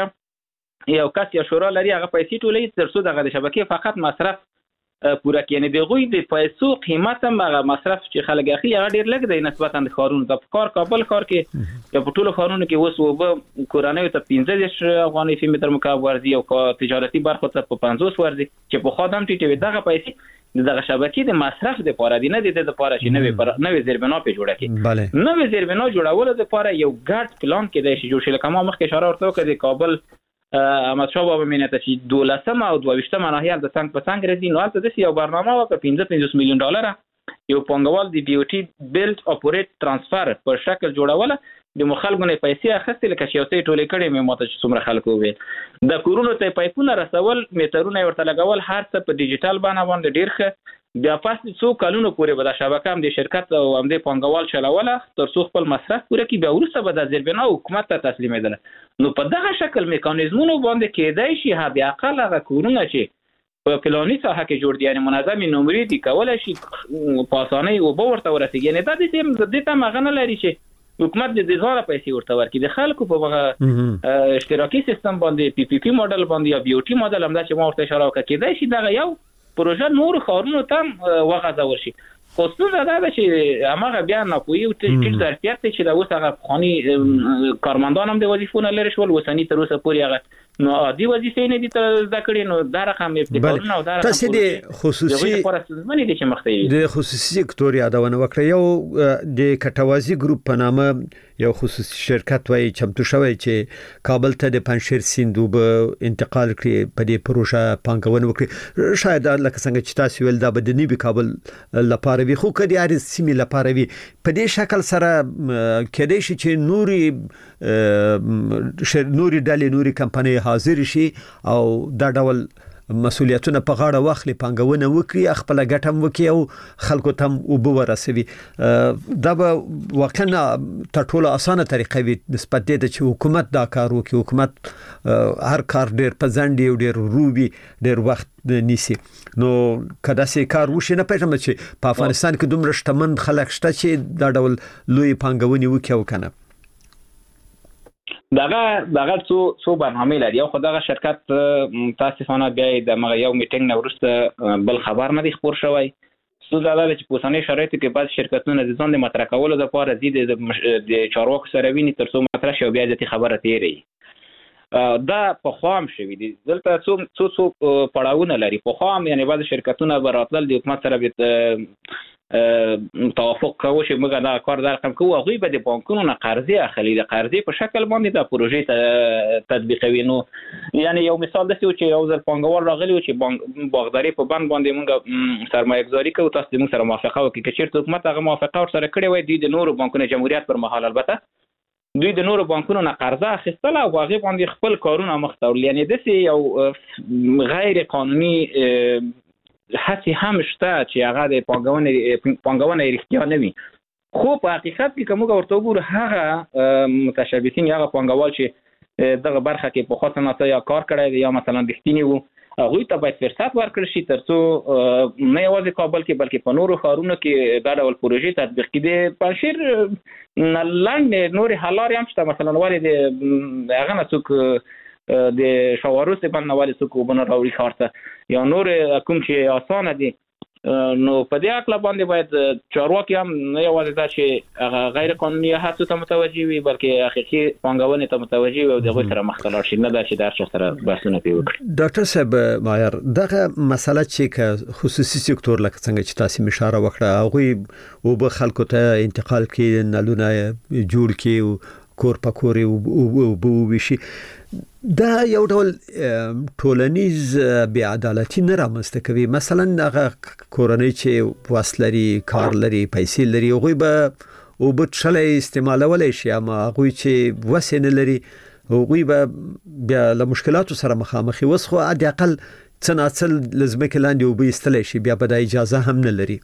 شبکه یو کس یا شورا لري هغه پیسې ټولوي تر څو دغه د شبکې فقط مصرف پوره کړي یعنې د هغوی د پیسو قیمت هم هغه مصرف چې خلک اخلي هغه ډېر لږ دی نسبتا د ښارونو ته په کابل ښار کې یا په ټولو ښارونو کې اوس اوبه کورنیو ته 15 افغانۍ فی متر مکعب ورځي او تجارتي برخو ته په 50 ورځي چې پخوا هم ټیټې وي دغه پیسې دغه شبکې د مصرف دپاره دي نه دي د دپاره چې نوې زیربنا پرې جوړه کړي نوې زیربنا جوړولو دپاره یو ګډ پلان کېدای شي جوړ شي لکه ما مخکې اشاره ورته وکړه د کابل احمدشاه بابا مینه ته چې 12 او 22 ناحیه د څنګ په څنګ راځي نو هلته داسې یو برنامه وه په 55 میلیون ډالره یو پانګوال د بي او ټي بیلډ اپوریټ ترانسفر په شکل جوړوله د خلکو نه پیسې اخیستې لکه چې یو څه ټولې کړې مې ماته چې څومره خلکو وویل د کورونو ته پایپونه رسول میټرونه ورته لګول هر څه په ډیجیټل بڼه باندې ډېر ښه بیا پس څو کلونو پورې به دا شبکه هم د شرکت او هم د پانګوال چلوله تر څو خپل مصرف پوره کړي بیا وروسته به د زیربنا حکومت ته تسلیمېدله نو په دغه شکل میکانیزمونو باندې کېدای شي حداقل هغه کورونه چې په پلاني ساحه کې جوړ دي یعنې منظمې نمرې دي کولی شي په اسانۍ اوبه ورته ورسېږي یعنې دا دې ته هم هغه نه لري چې حکومت د ځانه پیسې ورته ورکړي د خلکو په هغه اشتراکي سیستم باندې پی پی پی ماډل باندې یا بي او ټي ماډل همدا چې ما ورته اشاره وکړه کېدای شي دغه یو پروژه نور ښارونو ته هم وغځول شي خو څه دا چې هغه بیا نه کوي او چې ظرفیت چې دا اوس هغه خاني کارمندان هم د وظیفونو لري شول وسنی تر اوسه پورې هغه نو عادي وظیفې نه دي تر ذکرې نو دا رقم ابتکارونه او دا
تاسو د خصوصي
منې دي چې مختلف
د خصوصي سکتور یادونه وکړه یو د کټوازی ګروپ په نامه یو خصوصي شرکت وای چمتو شوی چې کابل ته د پنځشیر سیند وب انتقال کړي په دې پروژه پانګونه وکړي شاید لکه څنګه چې تاسو ول دا بدني به کابل لپاره وي خو کدي اړ سیمه لپاره وي په دې شکل سره کېدای شي چې نوري ډلې نوري کمپنۍ حاضر شي او دا ډول مسؤلیتونه په غاړه واخلي پانګونه وکړي خپل ګټم وکړي او خلکو ته وب ورسوي دا به واقعا تر ټولو اسانه طریقه وي نسبت دې چې حکومت دا کار وکړي حکومت هر کار ډېر پزندي او ډېر روبي ډېر وخت نیسي نو کدا سي کار وشي نه پېژنم چې په افغانستان کې دومره شتمن خلک شته چې دا ډول لوی پانګونې وکړي او کنه
دغه څو برنامه لري یو خدغه شرکت تاسفانه بیا د مغه یو میټینګ نو ورسته بل خبر نه دی خبر شوی څو دا چې په اوسنۍ شرایطو کې بعض شرکتونه د ځان د مطرح کولو لپاره زیات د چارواکو سره ویني تر څو مطرح شي بیا د خبره تیری دا په خوام شوی دي دلته څو پړاوونه لري په خوام یعنی بعض شرکتونه براتل د حکومت سره توافق کوي چې موږ دا کار درکم کوو هغه به د بانکونو نه قرضې اخلي د قرضې په شکل باندې د پروژې تطبیقوي نو یعنی یو مثال دسی چې یو ځل پانګوال راغلی چې باغداري په بند باندې موږ سرمایه گذاري کوو تاسو موږ سره موافقه وکړي چې چیرته حکومت هغه موافقه ورسره کړې وای د نورو بانکونو جمهوریت پر مهال البته دوی د نورو بانکونو نه قرضه اخیستله او هغه باندې خپل کارونه مخ ته وړل یعنی دسی یو غیر قانوني هڅه هم شته چې هغه د پانګونه اړتیا نه وي خو په حقیقت کې کومه ورته وګورو هغه متشابهین هغه پانګوال چې دغه برخه کې په خاطر نه یا کار کړی یا مثلا دښتینی وو هغه ته باید فرصت ورکړل شي ترڅو نه یوازې کابل کې بلکې په نورو ښارونو کې دا ډول پروژې تطبیق کړي پنځیر لاندې نوري حلار هم شته مثلا ولې د هغه نه څوک د شاورو څخه بنوالي څوک وبنه راوړي خاطر یا نور کوم چې اسانه دي نو په دې اړه باندې باید چارواکي هم نه یوازې دا چې غیر قانوني هڅو ته متوجي وي بلکې حقيقي پانګونې ته متوجي وي او دغه سره مخ ته لاړ شي نه دا چې در سره بحثونه کوي
ډاکټر صاحب مایر دغه مسله چې خصوصي سکتور لکه څنګه چې تاسو اشاره وکړه هغه او به خلکو ته انتقال کې نلونه جوړ کې کور په کور او بووشي دا یو ډول ټولنیز بی عدالتي نه رامنځته کوي مثلا هغه کورنۍ چې وسلري کار لري پیسې لري هغه به او بتشلې استعمالولای شي اما هغه چې وسنه لري هغه به بیا له مشکلاتو سره مخامخ وي خو عادي اقل څنګه لازمه کلاندې او به استلې شي بیا به د اجازه هم نه لري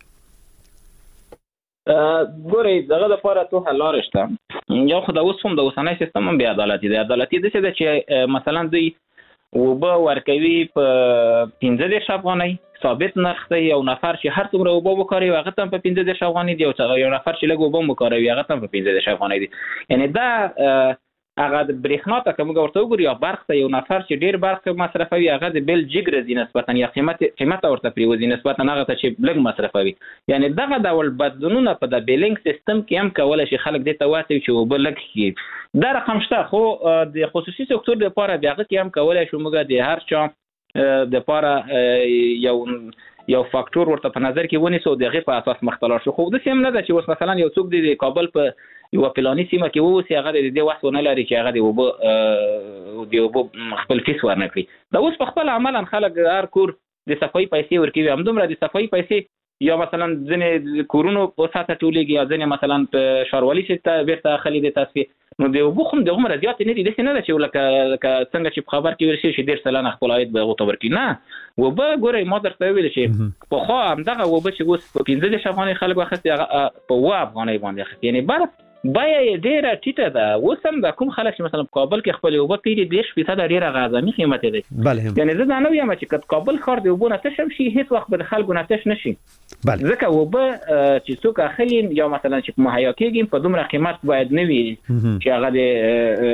ګوري دغه لپاره ته حلار شته یو خدای اوس هم د اوسنۍ سیستم هم بیا عدالتي دی عدالتي د څه چې مثلا دوی وبه ورکوي په 15 افغانۍ ثابت نرخ دی یو نفر چې هر څومره وبه وکړي هغه ته په 15 افغانۍ دی او یو نفر چې لګ وبه وکړي هغه ته په 15 افغانۍ دی یعنی دا هغه د برېښنا ته کوم ورته وګوري یا برق ته یو نفر چې ډیر برق مصرفوي هغه د بل جګر دي نسبتا یا قیمت ورته پریوزي نسبتا هغه ته چې لږ مصرفوي یعنی دغه ډول بدلونونه په د بیلینګ سیستم کې هم کولای شي خلک د تواتي چې وبلک کی دا رقم شته خو د خصوصي سکتور لپاره دغه کې هم کولای شو موږ د هر چا د لپاره یو فاکتور ورته په نظر کې ونیسو دغه په اساس مختلف شو خو د سیم نه ده چې وس مثلا یو څوک د کابل په یو پلاني سیمه کې ووسی هغه د دې واسو نه لري چې هغه د وب خپل فیس ورنکړي دا اوس په خپل عملاً خلک هر کور د صفای پیسې ورکوي هم دومره د صفای پیسې یا مثلا ځنې کورونو په ساته ټولېږي یا ځنې مثلا په شاروالي چې بیرته خلي د تصفیه نو د وب خو د عمر زیات نه دي د نه چې لکه څنګه چې په خبر کې ورشي چې ډیر سلانه خپل عاید به غوته ورکړي نه وب ګورې ما درته ویل چې په خو هم دغه وب چې اوس په 15 افغانۍ خلک واخستي هغه په 1 افغانۍ باندې اخستي یعنی بار بیا ډیره ټیټه ده وسم د کوم خلک چې مثلا په کابل کې خپل یو په پیری 10% ډیره غاځمي قیمت دی
بله
یعنی زه نه یم چې کابل خار دی وبونه تشم شي هیڅ وخت به خلکو نه تش نشي
بله
ځکه وب چې څوک اخلي یا مثلا چې مهیا کېږي په دومره قیمت باید نه وي چې هغه د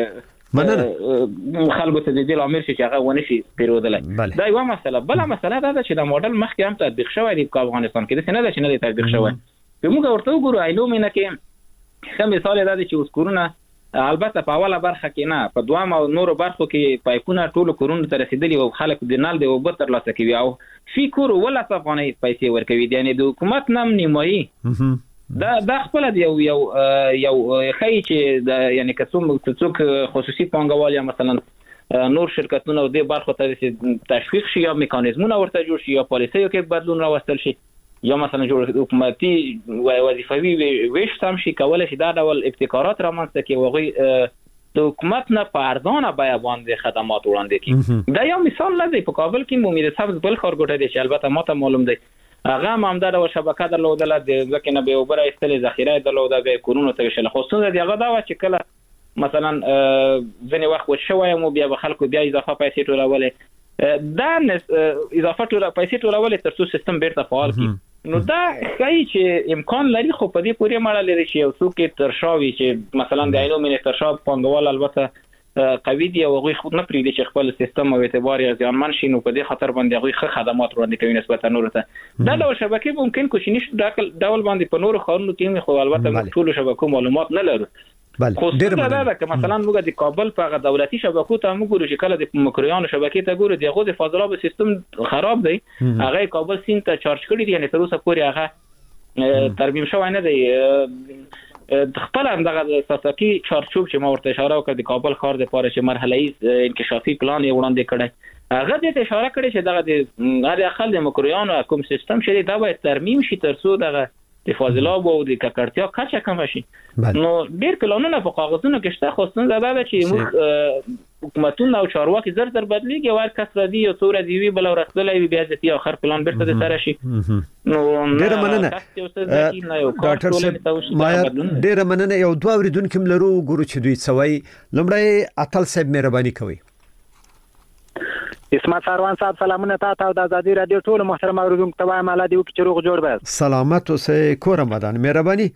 خلکو ته د دې لامل شي چې هغه ونه شي پیرودلای. دا یو مسله. بل مسله دا چې دا موډل مخکې هم تطبیق شوی دی په افغانستان کې، د نه ده چې نه دی تطبیق شوی. په موږ ورته وګورو ایلو مینه کې ښه مثال دا دی چې اوس کورونه البته په اوله برخه کې نه، په دوام او نورو برخو کې پایپونه ټولو کورونو ته رسیدلي او خلک د نل د اوبه ترلاسه کوي او فی کور 10 افغانۍ پیسې ورکوي. یعنی د حکومت نم نیمایي دا خپل دی یو خی چې یعنی که څوک خصوصي پانګوال یا مثلا نور شرکتونه د برخو ته تشویق شي یا میکانیزمونه ورته جوړ شي یا پالیسیو کې بدلون راوستل شي یا مثلا جوړ حکومتي وظیفوي ویش هم شي کولای شي دا ډول ابتکارات رامنځته کوي او د حکومت نه په ارزانه بیه باندې خدمات وړاندې کوي. دا یو مثال نه دی. په کابل کې مومید سبز بل ښارګوټی دی چې البته ماته معلوم دی هغه هم دا ډول شبکه درلودله، د ځکه نه به اوبه راایستلې ذخیره درلوده به کورونو ته وشله. خو څنګه دی هغه دا و چې کله مثلا ځینې وخت وشوی مو بیا به خلکو بیا اضافه پیسې ټولولې دا اضافه پیسې ټولولې تر څو سیستم بیرته فعال کړي. نو دا ښایي چې امکان لري خو په دې پورې مړه لري چې یو څوک ترشاوي چې مثلا د عینو مینې ترشا پانګوال البته قوي دي او هغوی خود نه پرېږدي چې خپل سیستم او اعتبار یې زیانمن شي، نو په دې خاطر باندې هغوی ښه خدمات وړاندې کوي نسبتا نورو ته. دا ډول شبکې ممکن کوچني ډول باندې په نورو ښارونو کې خو البته موږ ټولو شبکو معلومات نه لرو. خو څه دا که مثلا موږ د کابل په هغه دولتي شبکو ته موږ ګورو چې کله د مکرویانو شبکې ته ګورو دغه د فاضلاب سیستم خراب دی، هغه کابل سیند ته چارج کړی دی، یعنی تر اوسه پورې هغه ترمیم شوی نه دی. خپل دغه اساسي چارچوب چې ما ورته اشاره وکړه د کابل ښار لپاره چې مرحله‌ای انکشافي پلان یې وړاندې کړی، هغه دې اشاره کړې چې دغه د هر اقل د مکرویانو کوم سیستم چې دا باید ترمیم شي تر څو دغه د فاضلاب او د ککړتیا کچه کم شي. نو ډیر پلانونه په کاغذونو کې شته، خو څنګه دا چې موږ حکومتونه او چارواکي زر بدلیږي او هر کس راځي او څوره دی وی بل ورسلای بیا ځتي اخر پلان بیرته د سره شي. نو
ډیر مننه ډاکټر صاحب. ما ډیر مننه. یو دوه اوریدونکو لرو ګورو چې دوی سوي. لمړی اتل صاحب مهرباني کوي.
اسمت سروان صاحب سلامونه تاسو او د ازادي رادیو ټول محترم اوریدونکو ته وایم الله دې وکړي چې روغ جوړ به
سلامت اوسه. کور رمضان مهرباني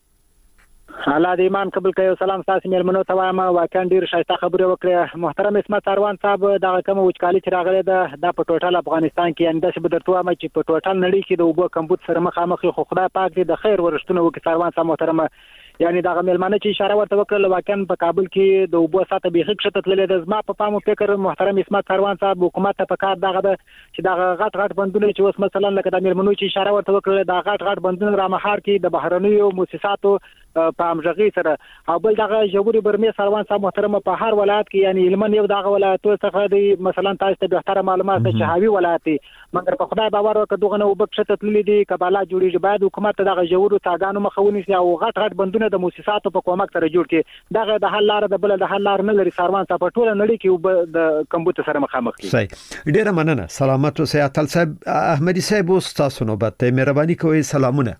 الله دې ایمان قبول کړي. سلام تاسو مېلمنو ته وایم واقعا ډیر شایسته خبره وکړه محترم اسمت سروان صاحب. دا کوم وچکالي چې راغله د په ټوټل افغانستان کې انده څه بدرته وایم چې په ټوټل نړۍ کې د اوبو کمبود سره مخامخ خو خدای پاک دې د خیر ورشتونه وکړي. سروان صاحب محترم یعنی دا مېلمانه چې اشاره ورته وکړه واقعا په کابل کې د اوبو ساته بیخي کښته تللې د زما په پامو فکر محترم اسمت سروان صاحب حکومت ته پکار دغه چې دا غټ بندونه چې اوس مثلا لکه د مېلمنو چې اشاره ورته وکړه دا غټ بندونه را مخار کې د بهرنیو مؤسساتو په امژغي سره او بل دغه جوړي برمه سروان صاحب محترم په هر ولایت کې یعنی علمن یو دغه ولایتو څخه دی مثلا تاسو ته به معلومات چې حاوی ولایت مګر په خدای باور وکړه دغه نو وبکشته تللی دي کباله جوړیږي باید حکومت دغه جوړو تاګانو مخونی او غټ بندونه د مؤسساتو په کومک سره جوړ کړي. دغه د حل لار د بل د حل لار نه لري. سروان صاحب په ټوله نړۍ کې د کمبود سره مخامخ دي.
صحیح. ډیر مننه. سلامت اوسه. اتل صاحب احمدي صاحب تاسو نو بته مهرباني کوئ. سلامونه.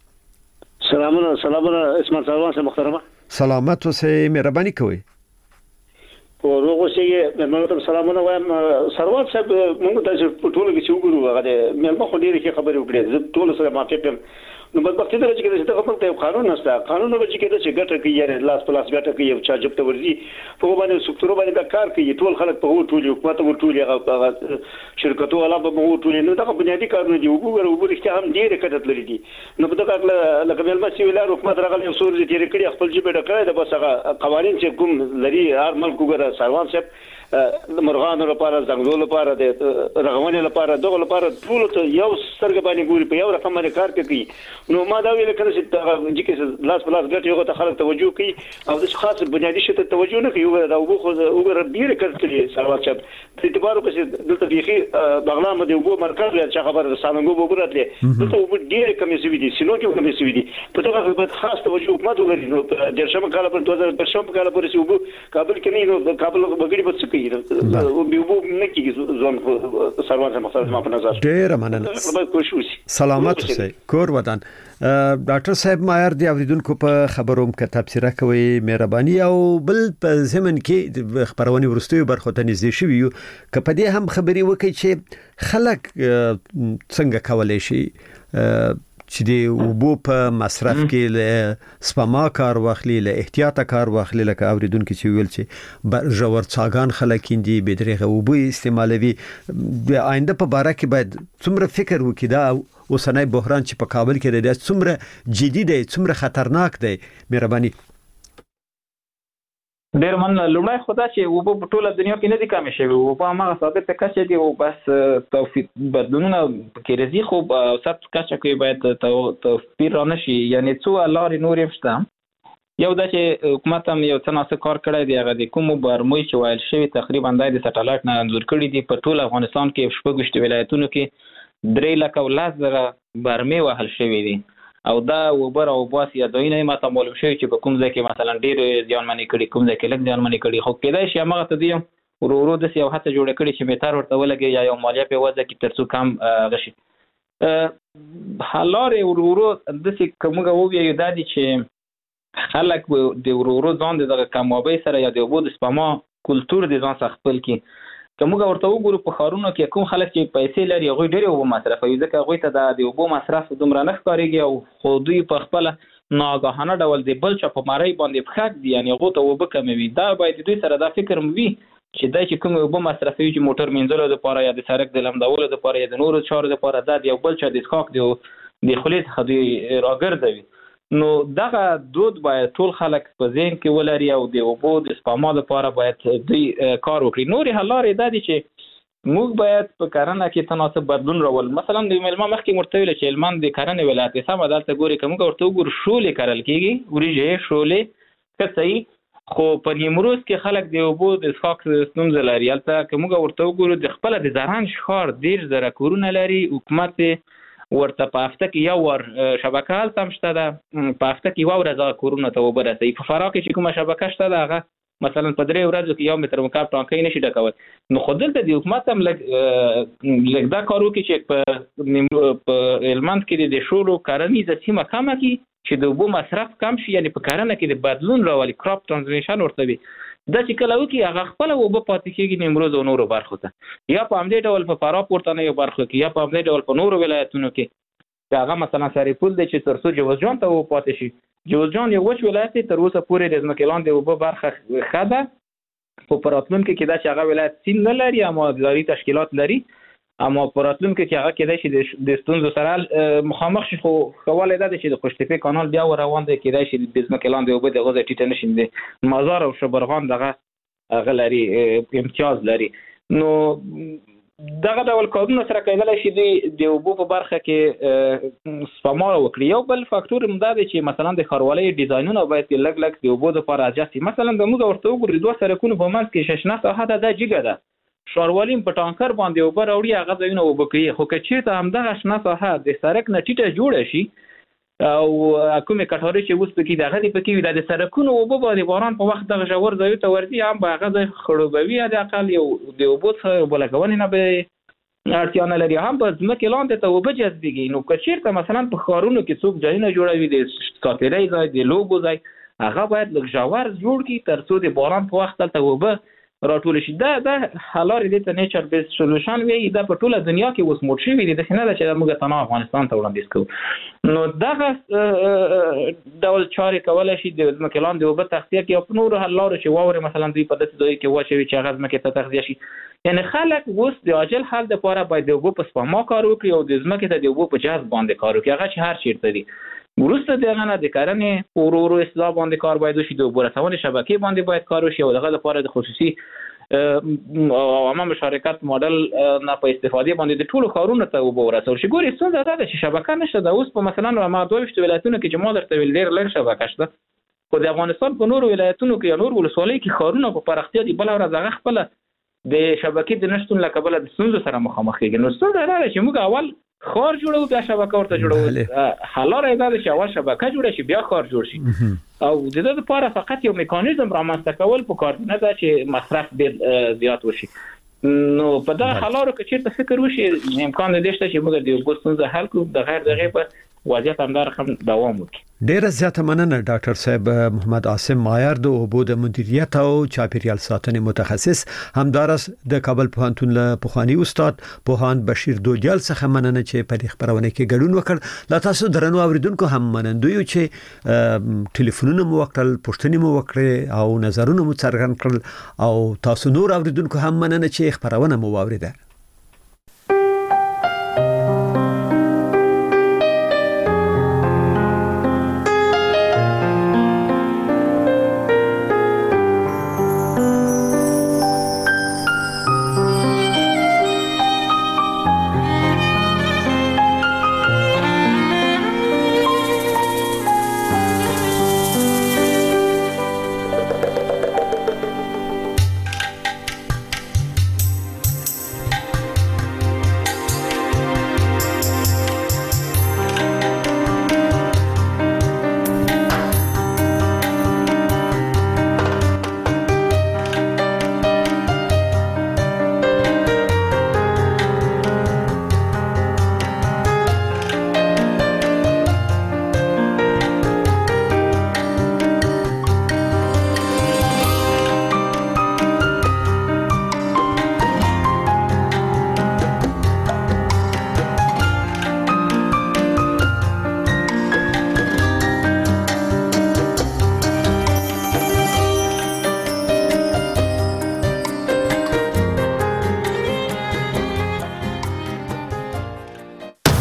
سلامونه اسمت سروان صاحب محترمه.
سلامت اوسه مهرباني کوئ.
ورغه شي مې سلامونه وایم سروان صاحب موږ ته ټول کې چې وګورو هغه مې خو ډیره خبرې وکړې ټول سره ماته نو بدبختي دا چې د څه په قانون نشته. قانون به چې ګټه کوي یعنی لاس په لاس ګټه کوي چې جبته ورزي په باندې سکتور باندې کار کوي ټول خلک په ټول حکومت او ټول هغه شرکتو ولا په ټول نو دا بنیادی کارونه دي. وګورئ چې هم ډیره کټت لري دي. نو په دغه لکه ملما سی ویلار حکومت راغلی سور دي تیر کړی خپل جبه ډکړی د بس هغه قوانين چې کوم لري هر ملک وګوره سروان صاحب د مرغانو لپاره ځنګلونو لپاره د رغونې لپاره دغه لپاره ټول ته یو سترګ باندې ګوري په یو رقم باندې کار کوي. نو ما دا ویل کړم چې چې لاس په لاس ګټي یو ته خلک توجه کوي او د خاص بنیادی شته توجه نه کوي. دا وګوره ډیره کړتلې سروان صاحب په اعتبار په دلته بيخي بغلان د وګو مرکز یا خبر سانګو وګوراتله دلته وګ ډیره کمې سوي دي سينو کې کمې سوي دي په دغه په خاص توجه حکومت ولري. نو د شمه کال په 2000 کال پورې وګ کابل کې نه کابل وګړي په څه کوي او بيوبو نه کیږي ځون سروان صاحب محترم په نظر
ډیر مننه. سلامت اوسئ. کور ودان. ډاکټر صاحب مایر دی اوریدونکو په خبروم کې تبصره کوي مهرباني او بل په زمن کې خبرونه ورستوي برخه ته نږدې شوی یو کپدې هم خبري وکړي چې خلک څنګه کولای شي چې د اوبو په مصرف کې له سپما کار واخلي، له احتیاط کار واخلي، لکه اوریدونکو چې ویل چې ژور څاګان خلک اندي بدرغه اوبو استعمالوي. د آینده په باره کې باید څومره فکر وکړي دا اوسنۍ بحران چې په کابل کې دی څومره جدي دی، څومره خطرناک دی. مهرباني.
ډیر من لومړی خدا چې اوبه په ټوله دنیا کې نه دي کمې شوي، اوبه هماغه ثابته کچه دي او بس بدلونونه پکې راځي، خو ثابت کچه کې باید توپیر را نشي. یعنی څو لارې نورې هم شته. یو دا چې حکومت هم یو څه ناسه کار کړی دی، هغه د کومو برموی چې ویل شوي تقریبا د سټلایټ نه انځور کړي دي په ټول افغانستان کې 26 ولایتونو کې 3,10,000 برمې وهل شوي دي او دا اوبر او باس یا دوینه ماته معلوم شوی چې په کوم ځای کې مثلا ډیر ځانمنی کړي، کوم ځای کې لږ ځانمنی کړي. خو کېدای شي هغه ته دی ورو د یو هڅه جوړ کړي چې میتر ورته ولګي یا یو مالیه په وځه کې ترڅو کم غشي. حلاره ورو د څه کومه وایي دا دي چې خلک د ورو ځان د کموابي سره یا د اوبو د سپما کلچر د ځان خپل کې کومه ورته وګورو په خارونو کې کوم خلک چې پیسې لري هغه ډېر اوبو مصرفوي، ځکه هغه ته د اوبو مصرف دومره نه ښکاريږي او خو دوی په خپل ناګهانه ډول د بل چا په ماری باندې فخک دي، یعنی هغه ته اوبه کموي. دا باید دوی سره دا فکر مو وي چې دا چې کوم اوبه مصرفوي چې موټر منځلو لپاره یا د سړک د لمدولو لپاره یا د نورو چارو لپاره دا د بل چا د اسکاک دی د خلیص خدي راګرځوي. نو دغه دود باید ټول خلک په ذهن کې ولري او د اوبو د سپما لپاره باید دوی کار وکړي. نورې حل لارې دا دي چې موږ باید په کرنه کې تناسب بدلون راول. مثلا د ملما مخکې مرته ویل چې هلمند د کرنې ولایت سم عدالت ګوري کوم ورته وګور شولې کرل کېږي، وریجې شولې کسي، خو پر نیمروز کې خلک د اوبو د اسکاک ستونزه لري. البته کوم ورته وګور د خپل د زرهن ښار ډیر زره کورونه لري، حکومت ورته په هفته کې یو ور شبکه هلته هم شته ده، په هفته کې یو ورځ کورونه ته اوبه رسوي. په فراه کې چې کومه شبکه شته ده هغه مثلا په 3 ورځو کې 1 متر مکعب ټانکۍ نشي ډکول. نو خو دلته د حکومت هم لږ دا کار وکړي چې په هلمند کې د شولو کرنیزه سیمه کمه کړي چې د اوبو مصرف کم شي، یعنی په کرنه کې د بدلون راولي، کراپ ترانزیشن ورته وي. دا چې کله وکړي هغه خپل اوبه پاتې کېږي نیمروز او نورو برخو ته، یا په همدې ډول په فراه پورتنه یو برخو کې یا په همدې ډول په نورو ولایتونو کې. هغه مثلا سریپول دی چې ترڅو جوزجان ته پاتې شي. جوزجان یو وچ ولایت دی، تر اوسه پورې د ځمکې لاندې اوبه برخه ښه ده، خو په راتلونکي کې دا چې هغه ولایت سیند نه لري اما اداري تشکیلات لري، اما په راتلونکي کې هغه کېدای شي د ستونزو سره مخامخ شي. خو خواله دا چې د خوشتفي کانال بیا روان دی، کېدای شي د ځمکې لاندې اوبه د غوځه ټیټه نشي، د مزار او شبرغان دغه غلري امتیاز لري. نو دغه ډول کارونه سره کېدای شي د اوبو په برخه کې سپما وکړي. یو بل فاکتور هم دا دی چې مثلا د ښاروالۍ ډیزاینونه باید لږ لږ د اوبو لپاره اجازه. مثلا د موږ ورته وګورئ 2 سرکونو په منځ کې 16 ساحه ده، جګه ده، ښاروالۍ په ټانکر باندې اوبه راوړي، هغه ځایونه اوبه کوي. خو که چېرته همدغه شنه ساحه د سړک نه ټیټه جوړه شي او کومې کټارې چې اوس پکې دغه دې پکې وي د سړکونو اوبه باندې باران په وخت دغه ژور ځایو ته ورځي، هم به هغه ځای خړوبوي، د اقل یو د اوبو څخه اوبه لګونې نه به اړتیا نه لري، هم به ځمکې لاندې ته اوبه جذبېږي. نو که چېرته مثلا په ښارونو کې څوک ځایونه جوړوي د ساتېرۍ ځای د لوبو ځای، هغه باید لږ ژور جوړ کړي ترڅو د باران په وخت هلته اوبه راټول شي. دا حلارې دې ته نیچر بیس سولوشن وایي. دا په ټوله دنیا کې اوس موډ شوي دي، داسې نه ده چې موږ تنها افغانستان ته وړاندیز کوو. نو دغه ډول چارې کولی شي د ځمکې لاندې اوبه تغذیه کړي او په نورو حل لارو چې واورې مثلا دوی په داسې ځای کې واچوي چې هغه ځمکې ته تغذیه شي. یعنې خلک اوس د عاجل حل دپاره باید د اوبو په سپما کار وکړي او د ځمکې ته د اوبو په جذب باندې کار وکړي، هغه چې هر چېرته دي. وروسته د هغه نه د کرنې په ورو ورو اصلاح باندې کار باید وشي، د اوبو رسونې شبکې باندې باید کار وشي او دغه لپاره د خصوصي عامه مشارکت ماډل نه په استفادې باندې د ټولو ښارونو ته اوبه ورسول شي. ګورې ستونزه دا ده چې شبکه نشته ده. اوس په مثلا هماغه 22 ولایتونو کې چې ما درته ویل ډېر لږ شبکه شته، خو د افغانستان په نورو ولایتونو کې یا نورو ولسوالیو کې ښارونه په پراختیا دي، بله ورځ هغه خپله د شبکې د نشتون له کبله د ستونزو سره مخامخ کېږي. نو ستونزه دا ده چې موږ اول خار جوړو بیا شبکه ورته جوړو. حل لاره دا ده چې اول شبکه جوړه شي بیا خار جوړ شي، او د دې لپاره فقط یو میکانیزم رامنځته کول پکار نه ده چې مصرف ډېر زیات وشي. نو په دغه حل لارو کې چېرته فکر وشي امکان دی شته چې موږ د اوبو ستونزه حل کړو د غیر دغې په وضعیت هم در رقم دوام وکړي.
ډیره زیاته مننه ډاکټر صاحب محمد عاصم مایار د اوبو د مدیریت او چاپیریال ساتنې متخصص، همدارس د کابل پوهنتون له پخوانی استاد پوهاند بشیر دوجال څخه مننه چې په دې خبرونه کې ګډون وکړ. لا تاسو درنو اوریدونکو هم منندوی چې ټلیفونونه مو وکړل، پوښتنې مو وکړې او نظرونه مو څرګند کړل، او تاسو نور اوریدونکو هم مننه چې خبرونه مو واوریده.